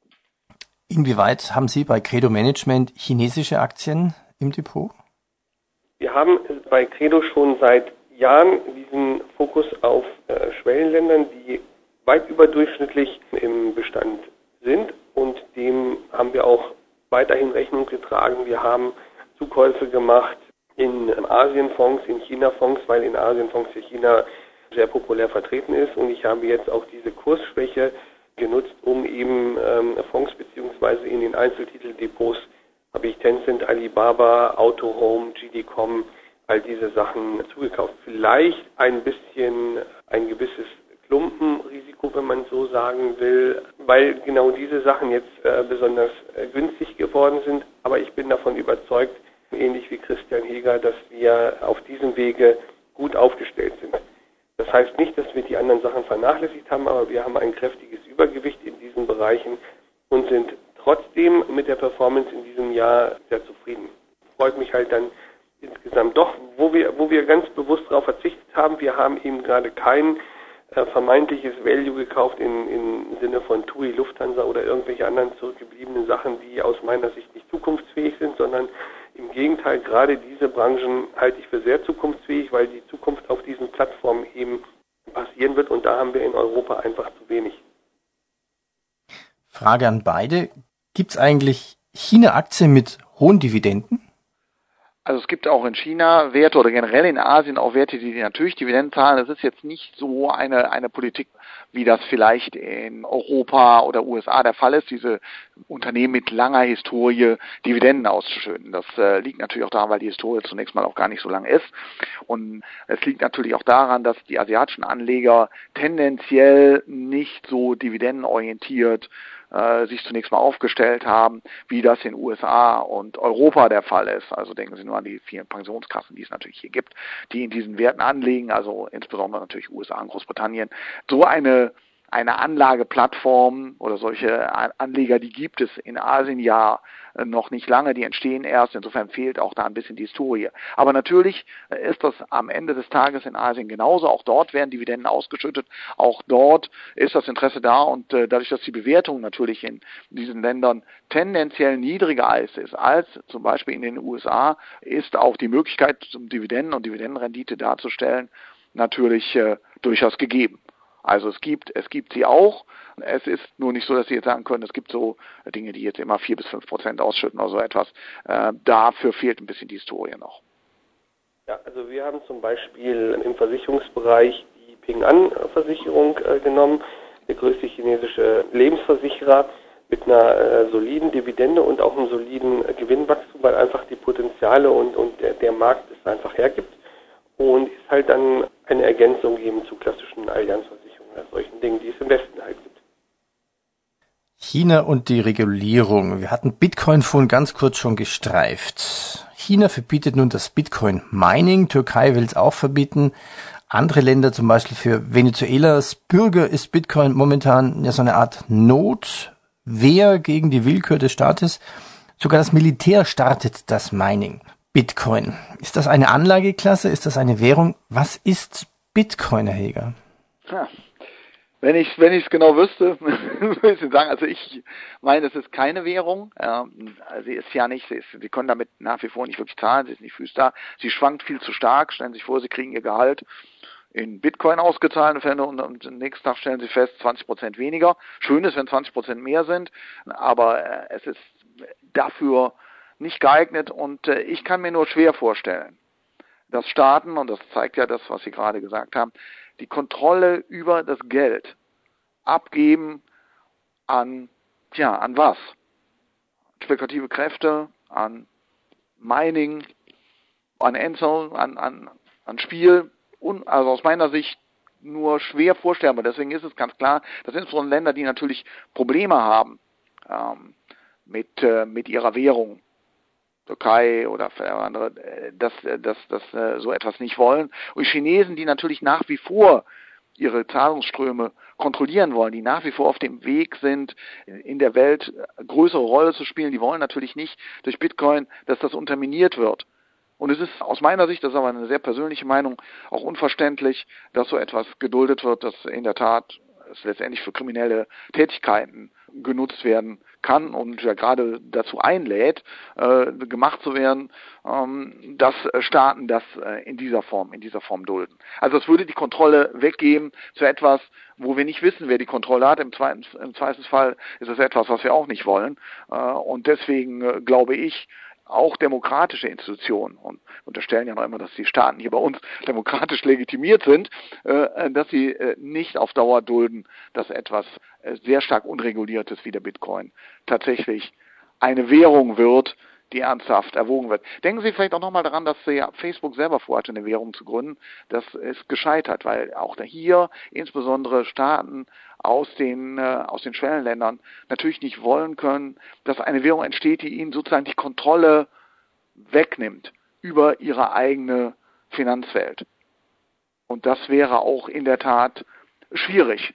Inwieweit haben Sie bei Credo Management chinesische Aktien im Depot? Wir haben bei Credo schon seit Jahren diesen Fokus auf äh, Schwellenländern, die weit überdurchschnittlich im Bestand sind und dem haben wir auch weiterhin Rechnung getragen. Wir haben Zukäufe gemacht in ähm, Asienfonds, in China-Fonds, weil in Asienfonds ja China sehr populär vertreten ist und ich habe jetzt auch diese Kursschwäche genutzt, um eben ähm, Fonds beziehungsweise in den Einzeltiteldepots habe ich Tencent, Alibaba, Autohome, G D punkt com, all diese Sachen zugekauft. Vielleicht ein bisschen ein gewisses Klumpenrisiko, wenn man so sagen will, weil genau diese Sachen jetzt äh, besonders äh, günstig geworden sind. Aber ich bin davon überzeugt, ähnlich wie Christian Heger, dass wir auf diesem Wege gut aufgestellt sind. Das heißt nicht, dass wir die anderen Sachen vernachlässigt haben, aber wir haben ein kräftiges Übergewicht in diesen Bereichen und sind trotzdem mit der Performance in diesem Jahr sehr zufrieden. Freut mich halt dann insgesamt doch, wo wir, wo wir ganz bewusst darauf verzichtet haben. Wir haben eben gerade kein äh, vermeintliches Value gekauft in, im Sinne von T U I, Lufthansa oder irgendwelche anderen zurückgebliebenen Sachen, die aus meiner Sicht nicht zukunftsfähig sind, sondern im Gegenteil, gerade diese Branchen halte ich für sehr zukunftsfähig, weil die Zukunft auf diesen Plattformen eben passieren wird und da haben wir in Europa einfach zu wenig. Frage an beide. Gibt es eigentlich China-Aktien mit hohen Dividenden? Also es gibt auch in China Werte oder generell in Asien auch Werte, die natürlich Dividenden zahlen. Das ist jetzt nicht so eine eine Politik, wie das vielleicht in Europa oder U S A der Fall ist, diese Unternehmen mit langer Historie Dividenden auszuschütten. Das äh, liegt natürlich auch daran, weil die Historie zunächst mal auch gar nicht so lang ist. Und es liegt natürlich auch daran, dass die asiatischen Anleger tendenziell nicht so dividendenorientiert äh, sich zunächst mal aufgestellt haben, wie das in U S A und Europa der Fall ist. Also denken Sie nur an die vielen Pensionskassen, die es natürlich hier gibt, die in diesen Werten anlegen, also insbesondere natürlich U S A und Großbritannien. So eine eine Anlageplattform oder solche Anleger, die gibt es in Asien ja noch nicht lange, die entstehen erst, insofern fehlt auch da ein bisschen die Historie. Aber natürlich ist das am Ende des Tages in Asien genauso, auch dort werden Dividenden ausgeschüttet, auch dort ist das Interesse da und dadurch, dass die Bewertung natürlich in diesen Ländern tendenziell niedriger ist als zum Beispiel in den U S A, ist auch die Möglichkeit zum Dividenden und Dividendenrendite darzustellen natürlich äh, durchaus gegeben. Also es gibt, es gibt sie auch. Es ist nur nicht so, dass Sie jetzt sagen können, es gibt so Dinge, die jetzt immer vier bis fünf Prozent ausschütten oder so etwas. Äh, dafür fehlt ein bisschen die Historie noch. Ja, also wir haben zum Beispiel im Versicherungsbereich die Ping An-Versicherung äh, genommen, der größte chinesische Lebensversicherer mit einer äh, soliden Dividende und auch einem soliden äh, Gewinnwachstum, weil einfach die Potenziale und, und der, der Markt es einfach hergibt und ist halt dann eine Ergänzung eben zu klassischen Allianzversicherungen, also solchen Dingen, die es im Westen halt gibt. China und die Regulierung. Wir hatten Bitcoin vorhin ganz kurz schon gestreift. China verbietet nun das Bitcoin-Mining, Türkei will es auch verbieten. Andere Länder, zum Beispiel für Venezuelas Bürger, ist Bitcoin momentan ja so eine Art Notwehr gegen die Willkür des Staates. Sogar das Militär startet das Mining. Bitcoin. Ist das eine Anlageklasse? Ist das eine Währung? Was ist Bitcoin, Herr Heger? Ja. Wenn ich wenn ich es genau wüsste, würde ich sagen, also ich meine, es ist keine Währung. Ähm, sie ist ja nicht, sie, ist, sie können damit nach wie vor nicht wirklich zahlen, sie ist nicht füßbar. Sie schwankt viel zu stark. Stellen Sie sich vor, Sie kriegen Ihr Gehalt in Bitcoin ausgezahlt und, und, und am nächsten Tag stellen Sie fest, zwanzig Prozent weniger. Schön ist, wenn zwanzig Prozent mehr sind, aber äh, es ist dafür nicht geeignet und äh, ich kann mir nur schwer vorstellen, dass Staaten, und das zeigt ja das, was Sie gerade gesagt haben, die Kontrolle über das Geld abgeben an, tja, an was? Spekulative Kräfte, an Mining, an Enzo, an, an, an Spiel, und, also aus meiner Sicht nur schwer vorstellbar. Deswegen ist es ganz klar, dass insbesondere Länder, die natürlich Probleme haben ähm, mit, äh, mit ihrer Währung, Türkei oder andere, dass, dass, dass so etwas nicht wollen. Und die Chinesen, die natürlich nach wie vor ihre Zahlungsströme kontrollieren wollen, die nach wie vor auf dem Weg sind, in der Welt eine größere Rolle zu spielen, die wollen natürlich nicht durch Bitcoin, dass das unterminiert wird. Und es ist aus meiner Sicht, das ist aber eine sehr persönliche Meinung, auch unverständlich, dass so etwas geduldet wird, dass in der Tat es letztendlich für kriminelle Tätigkeiten genutzt werden kann und ja gerade dazu einlädt, äh, gemacht zu werden, ähm, dass Staaten das äh, in dieser Form, in dieser Form dulden. Also es würde die Kontrolle weggeben zu etwas, wo wir nicht wissen, wer die Kontrolle hat. Im, zweiten, im Zweifelsfall ist es etwas, was wir auch nicht wollen. Äh, und deswegen äh, glaube ich, auch demokratische Institutionen, und unterstellen ja noch immer, dass die Staaten hier bei uns demokratisch legitimiert sind, äh, dass sie äh, nicht auf Dauer dulden, dass etwas äh, sehr stark unreguliertes wie der Bitcoin tatsächlich eine Währung wird, die ernsthaft erwogen wird. Denken Sie vielleicht auch nochmal daran, dass ja Facebook selber vorhatte, eine Währung zu gründen. Das ist gescheitert, weil auch da hier insbesondere Staaten aus den äh, aus den Schwellenländern natürlich nicht wollen können, dass eine Währung entsteht, die ihnen sozusagen die Kontrolle wegnimmt über ihre eigene Finanzwelt. Und das wäre auch in der Tat schwierig.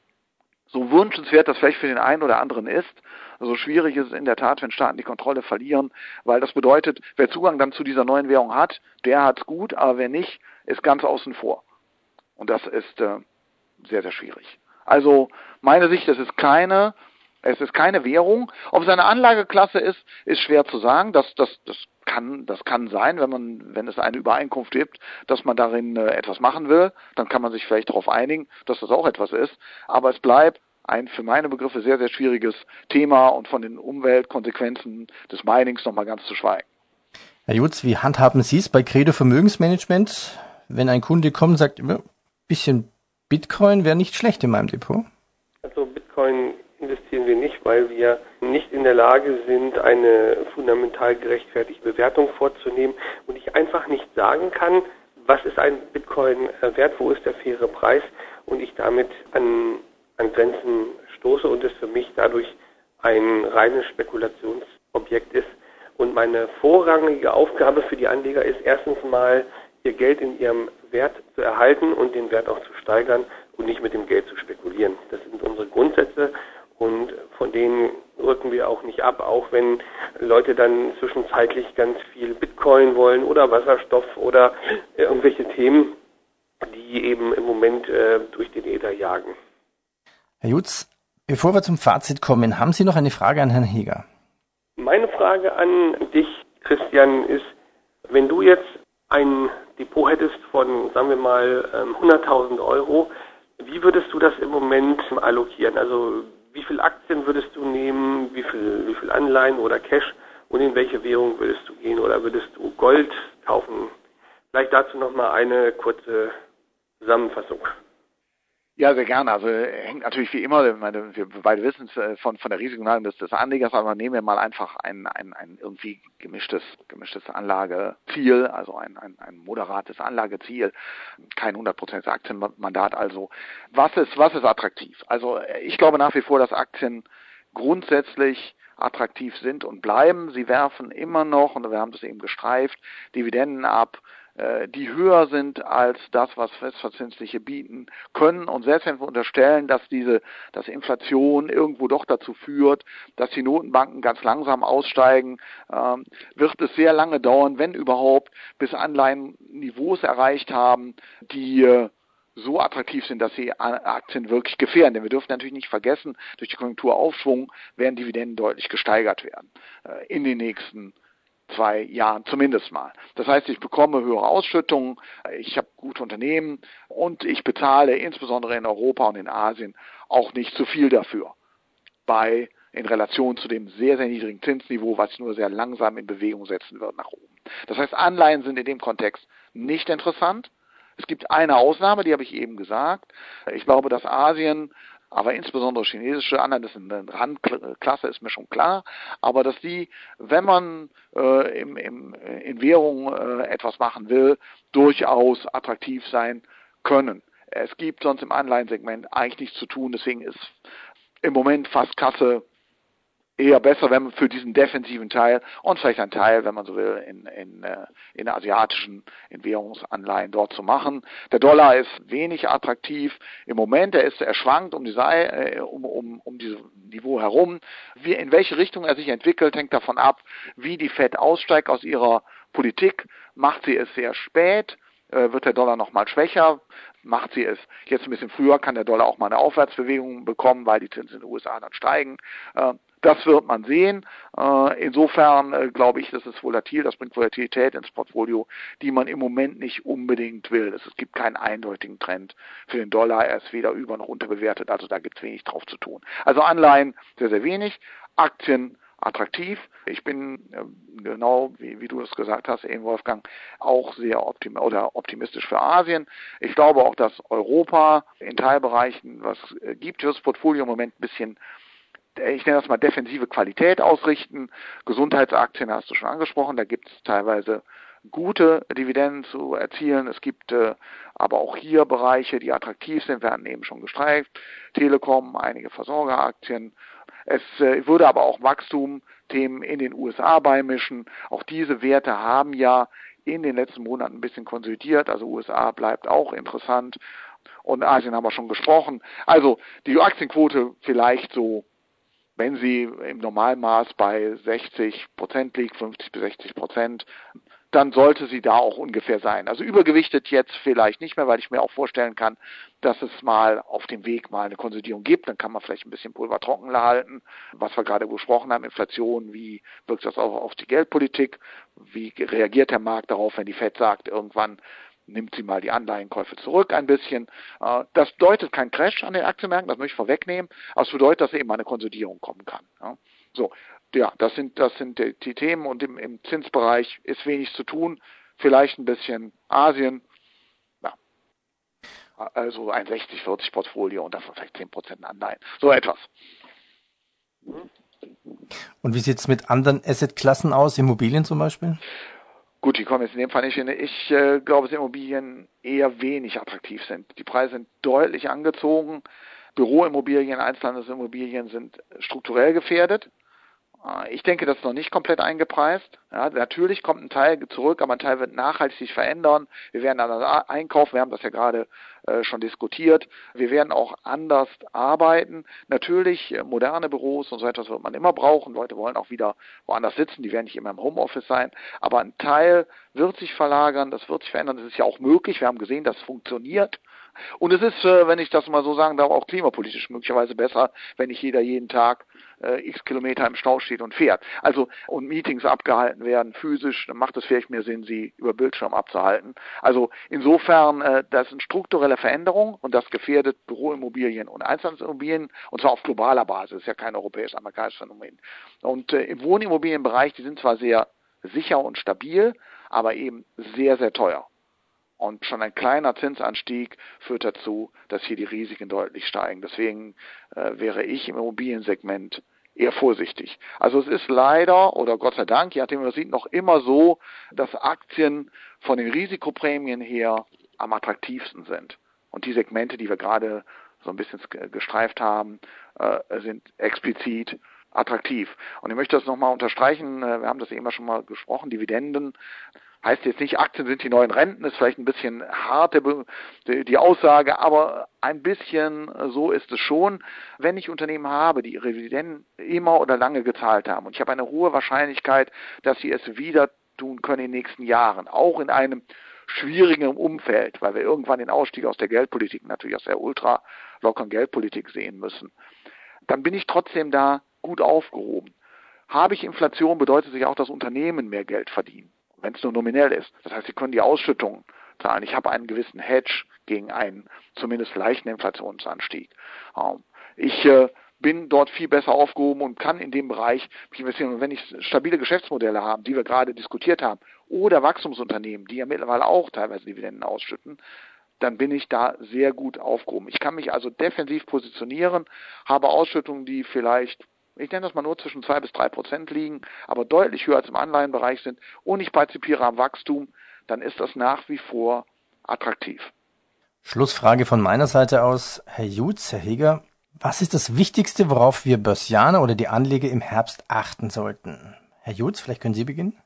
So wünschenswert das vielleicht für den einen oder anderen ist, so schwierig ist es in der Tat, wenn Staaten die Kontrolle verlieren, weil das bedeutet, wer Zugang dann zu dieser neuen Währung hat, der hat's gut, aber wer nicht, ist ganz außen vor. Und das ist äh, sehr, sehr schwierig. Also meine Sicht, es ist keine, es ist keine Währung. Ob es eine Anlageklasse ist, ist schwer zu sagen. Das, das, das kann, das kann sein, wenn man, wenn es eine Übereinkunft gibt, dass man darin äh, etwas machen will, dann kann man sich vielleicht darauf einigen, dass das auch etwas ist. Aber es bleibt ein für meine Begriffe sehr, sehr schwieriges Thema und von den Umweltkonsequenzen des Minings nochmal ganz zu schweigen. Herr Jutz, wie handhaben Sie es bei Credo Vermögensmanagement, wenn ein Kunde kommt und sagt, ein bisschen Bitcoin wäre nicht schlecht in meinem Depot? Also Bitcoin investieren wir nicht, weil wir nicht in der Lage sind, eine fundamental gerechtfertigte Bewertung vorzunehmen und ich einfach nicht sagen kann, was ist ein Bitcoin wert, wo ist der faire Preis und ich damit an, an Grenzen stoße und es für mich dadurch ein reines Spekulationsobjekt ist. Und meine vorrangige Aufgabe für die Anleger ist erstens mal, ihr Geld in ihrem Wert zu erhalten und den Wert auch zu steigern und nicht mit dem Geld zu spekulieren. Das sind unsere Grundsätze und von denen rücken wir auch nicht ab, auch wenn Leute dann zwischenzeitlich ganz viel Bitcoin wollen oder Wasserstoff oder irgendwelche Themen, die eben im Moment äh, durch den Äther jagen. Herr Jutz, bevor wir zum Fazit kommen, haben Sie noch eine Frage an Herrn Heger? Meine Frage an dich, Christian, ist, wenn du jetzt ein Depot hättest von, sagen wir mal, hunderttausend Euro, wie würdest du das im Moment allokieren? Also wie viel Aktien würdest du nehmen, wie viel, wie viel Anleihen oder Cash und in welche Währung würdest du gehen oder würdest du Gold kaufen? Vielleicht dazu nochmal eine kurze Zusammenfassung. Ja, sehr gerne. Also hängt natürlich wie immer, meine, wir beide wissen es, von, von der Risikenlage des, des Anlegers, aber nehmen wir mal einfach ein, ein, ein irgendwie gemischtes, gemischtes Anlageziel, also ein, ein, ein moderates Anlageziel, kein hundertprozentiges Aktienmandat. Also was ist, was ist attraktiv? Also ich glaube nach wie vor, dass Aktien grundsätzlich attraktiv sind und bleiben. Sie werfen immer noch, und wir haben das eben gestreift, Dividenden ab, die höher sind als das, was Festverzinsliche bieten können. Und selbst wenn wir unterstellen, dass diese, dass Inflation irgendwo doch dazu führt, dass die Notenbanken ganz langsam aussteigen, ähm, wird es sehr lange dauern, wenn überhaupt, bis Anleihen Niveaus erreicht haben, die äh, so attraktiv sind, dass sie Aktien wirklich gefährden. Denn wir dürfen natürlich nicht vergessen, durch die Konjunkturaufschwung werden Dividenden deutlich gesteigert werden äh, in den nächsten zwei Jahren zumindest mal. Das heißt, ich bekomme höhere Ausschüttungen, ich habe gute Unternehmen und ich bezahle insbesondere in Europa und in Asien auch nicht zu viel dafür. Bei in Relation zu dem sehr, sehr niedrigen Zinsniveau, was sich nur sehr langsam in Bewegung setzen wird nach oben. Das heißt, Anleihen sind in dem Kontext nicht interessant. Es gibt eine Ausnahme, die habe ich eben gesagt. Ich glaube, dass Asien, aber insbesondere chinesische Anleihen, das ist eine Randklasse, ist mir schon klar, aber dass die, wenn man äh, im, im, in Währung äh, etwas machen will, durchaus attraktiv sein können. Es gibt sonst im Anleihensegment eigentlich nichts zu tun, deswegen ist im Moment fast Kasse eher besser, wenn man für diesen defensiven Teil und vielleicht ein Teil, wenn man so will, in, in, in asiatischen in Währungsanleihen dort zu machen. Der Dollar ist wenig attraktiv im Moment, er ist, er schwankt um, diese, um, um, um dieses Niveau herum. Wie, in welche Richtung er sich entwickelt, hängt davon ab, wie die Fed aussteigt aus ihrer Politik. Macht sie es sehr spät, wird der Dollar nochmal schwächer. Macht sie es jetzt ein bisschen früher, kann der Dollar auch mal eine Aufwärtsbewegung bekommen, weil die Zinsen in den U S A dann steigen. Das wird man sehen. Insofern glaube ich, das ist volatil, das bringt Volatilität ins Portfolio, die man im Moment nicht unbedingt will. Es gibt keinen eindeutigen Trend für den Dollar, er ist weder über- noch unterbewertet, also da gibt es wenig drauf zu tun. Also Anleihen sehr, sehr wenig, Aktien attraktiv. Ich bin genau, wie, wie du es gesagt hast, eben Wolfgang, auch sehr optim- oder optimistisch für Asien. Ich glaube auch, dass Europa in Teilbereichen was gibt, das Portfolio im Moment ein bisschen, ich nenne das mal defensive Qualität ausrichten. Gesundheitsaktien hast du schon angesprochen, da gibt es teilweise gute Dividenden zu erzielen. Es gibt äh, aber auch hier Bereiche, die attraktiv sind, werden eben schon gestreift. Telekom, einige Versorgeraktien. Es äh, würde aber auch Wachstumsthemen in den U S A beimischen. Auch diese Werte haben ja in den letzten Monaten ein bisschen konsolidiert. Also U S A bleibt auch interessant. Und Asien haben wir schon gesprochen. Also die Aktienquote vielleicht so, wenn sie im Normalmaß bei sechzig Prozent liegt, fünfzig bis sechzig Prozent, dann sollte sie da auch ungefähr sein. Also übergewichtet jetzt vielleicht nicht mehr, weil ich mir auch vorstellen kann, dass es mal auf dem Weg mal eine Konsolidierung gibt. Dann kann man vielleicht ein bisschen Pulver trocken halten, was wir gerade besprochen haben, Inflation, wie wirkt das auch auf die Geldpolitik, wie reagiert der Markt darauf, wenn die Fed sagt, irgendwann nimmt sie mal die Anleihenkäufe zurück ein bisschen. Das bedeutet kein Crash an den Aktienmärkten, das möchte ich vorwegnehmen, aber es bedeutet, dass eben eine Konsolidierung kommen kann. So, ja, das sind das sind die, die Themen und im, im Zinsbereich ist wenig zu tun, vielleicht ein bisschen Asien, ja, also ein sechzig vierzig Portfolio und davon vielleicht zehn Prozent Anleihen, so etwas. Und wie sieht es mit anderen Assetklassen aus, Immobilien zum Beispiel? Gut, die kommen jetzt in dem Fall nicht hin. Ich äh, glaube, dass Immobilien eher wenig attraktiv sind. Die Preise sind deutlich angezogen. Büroimmobilien, Einzelhandelsimmobilien sind strukturell gefährdet. Äh, ich denke, das ist noch nicht komplett eingepreist. Ja, natürlich kommt ein Teil zurück, aber ein Teil wird nachhaltig sich verändern. Wir werden anders einkaufen, wir haben das ja gerade äh, schon diskutiert. Wir werden auch anders arbeiten. Natürlich, äh, moderne Büros und so etwas wird man immer brauchen. Leute wollen auch wieder woanders sitzen, die werden nicht immer im Homeoffice sein. Aber ein Teil wird sich verlagern, das wird sich verändern. Das ist ja auch möglich. Wir haben gesehen, das funktioniert. Und es ist, äh, wenn ich das mal so sagen darf, auch klimapolitisch möglicherweise besser, wenn nicht jeder jeden Tag äh, x Kilometer im Stau steht und fährt. Also, und Meetings abgehalten werden physisch, dann macht es vielleicht mehr Sinn, sie über Bildschirm abzuhalten. Also insofern, äh, das sind strukturelle Veränderungen und das gefährdet Büroimmobilien und Einzelhandelsimmobilien und zwar auf globaler Basis, das ist ja kein europäisch-amerikanisches Phänomen. Und äh, im Wohnimmobilienbereich, die sind zwar sehr sicher und stabil, aber eben sehr, sehr teuer. Und schon ein kleiner Zinsanstieg führt dazu, dass hier die Risiken deutlich steigen. Deswegen äh, wäre ich im Immobiliensegment eher vorsichtig. Also es ist leider, oder Gott sei Dank, je nachdem, man sieht, noch immer so, dass Aktien von den Risikoprämien her am attraktivsten sind. Und die Segmente, die wir gerade so ein bisschen gestreift haben, äh, sind explizit attraktiv. Und ich möchte das nochmal unterstreichen, wir haben das eben schon mal gesprochen, Dividenden. Heißt jetzt nicht, Aktien sind die neuen Renten, ist vielleicht ein bisschen hart die, die Aussage, aber ein bisschen so ist es schon, wenn ich Unternehmen habe, die ihre Dividenden immer oder lange gezahlt haben und ich habe eine hohe Wahrscheinlichkeit, dass sie es wieder tun können in den nächsten Jahren, auch in einem schwierigen Umfeld, weil wir irgendwann den Ausstieg aus der Geldpolitik, natürlich aus der ultra lockeren Geldpolitik sehen müssen, dann bin ich trotzdem da gut aufgehoben. Habe ich Inflation, bedeutet sich auch, dass Unternehmen mehr Geld verdienen, wenn es nur nominell ist. Das heißt, sie können die Ausschüttungen zahlen. Ich habe einen gewissen Hedge gegen einen zumindest leichten Inflationsanstieg. Ich äh, bin dort viel besser aufgehoben und kann in dem Bereich mich investieren. Und wenn ich stabile Geschäftsmodelle habe, die wir gerade diskutiert haben, oder Wachstumsunternehmen, die ja mittlerweile auch teilweise Dividenden ausschütten, dann bin ich da sehr gut aufgehoben. Ich kann mich also defensiv positionieren, habe Ausschüttungen, die vielleicht, ich nenne das mal nur zwischen zwei bis drei Prozent liegen, aber deutlich höher als im Anleihenbereich sind und ich partizipiere am Wachstum, dann ist das nach wie vor attraktiv. Schlussfrage von meiner Seite aus. Herr Jutz, Herr Heger, was ist das Wichtigste, worauf wir Börsianer oder die Anleger im Herbst achten sollten? Herr Jutz, vielleicht können Sie beginnen?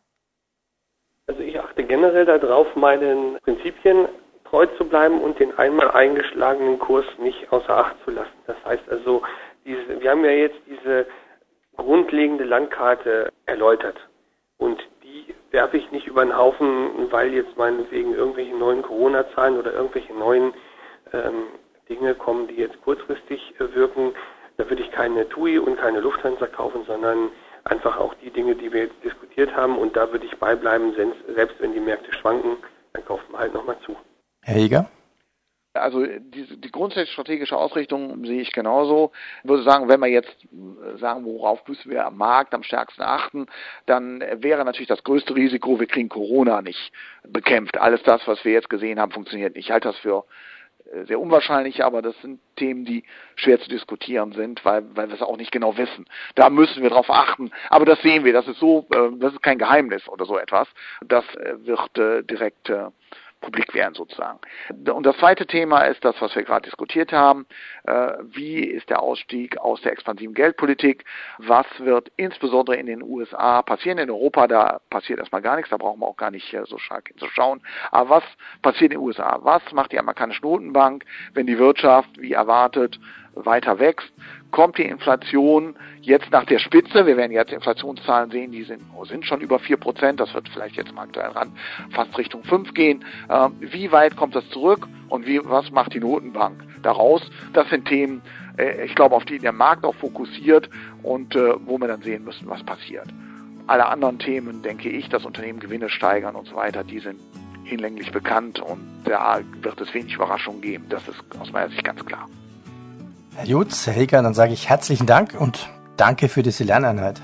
Also ich achte generell darauf, meinen Prinzipien treu zu bleiben und den einmal eingeschlagenen Kurs nicht außer Acht zu lassen. Das heißt also, diese, wir haben ja jetzt diese grundlegende Landkarte erläutert und die werfe ich nicht über den Haufen, weil jetzt meinetwegen irgendwelche neuen Corona-Zahlen oder irgendwelche neuen ähm, Dinge kommen, die jetzt kurzfristig äh, wirken. Da würde ich keine T U I und keine Lufthansa kaufen, sondern einfach auch die Dinge, die wir jetzt diskutiert haben, und da würde ich beibleiben, selbst wenn die Märkte schwanken, dann kauft man halt nochmal zu. Herr Heger? Also die, die grundsätzliche strategische Ausrichtung sehe ich genauso. Ich würde sagen, wenn wir jetzt sagen, worauf müssen wir am Markt am stärksten achten, dann wäre natürlich das größte Risiko, wir kriegen Corona nicht bekämpft. Alles das, was wir jetzt gesehen haben, funktioniert nicht. Ich halte das für sehr unwahrscheinlich, aber das sind Themen, die schwer zu diskutieren sind, weil, weil wir es auch nicht genau wissen. Da müssen wir drauf achten. Aber das sehen wir, das ist so, das ist kein Geheimnis oder so etwas. Das wird direkt publik werden sozusagen. Und das zweite Thema ist das, was wir gerade diskutiert haben. Äh, wie ist der Ausstieg aus der expansiven Geldpolitik? Was wird insbesondere in den U S A passieren? In Europa, da passiert erstmal gar nichts, da brauchen wir auch gar nicht äh, so stark hinzuschauen. Aber was passiert in den U S A? Was macht die amerikanische Notenbank, wenn die Wirtschaft, wie erwartet, weiter wächst? Kommt die Inflation jetzt nach der Spitze? Wir werden jetzt Inflationszahlen sehen, die sind, sind schon über vier Prozent. Das wird vielleicht jetzt mal aktuell ran fast Richtung fünf gehen. Ähm, wie weit kommt das zurück und wie, was macht die Notenbank daraus? Das sind Themen, äh, ich glaube, auf die der Markt auch fokussiert und äh, wo wir dann sehen müssen, was passiert. Alle anderen Themen, denke ich, dass Unternehmen Gewinne steigern und so weiter, die sind hinlänglich bekannt und da wird es wenig Überraschungen geben. Das ist aus meiner Sicht ganz klar. Herr Jutz, Herr Heger, dann sage ich herzlichen Dank und danke für diese Lerneinheit.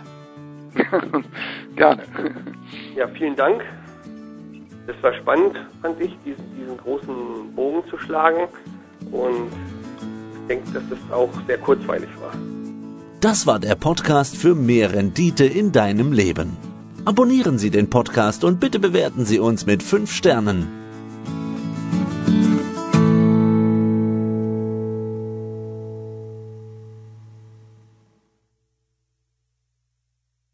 Gerne. Ja, vielen Dank. Es war spannend, fand ich, diesen, diesen großen Bogen zu schlagen, und ich denke, dass es auch sehr kurzweilig war. Das war der Podcast für mehr Rendite in deinem Leben. Abonnieren Sie den Podcast und bitte bewerten Sie uns mit fünf Sternen.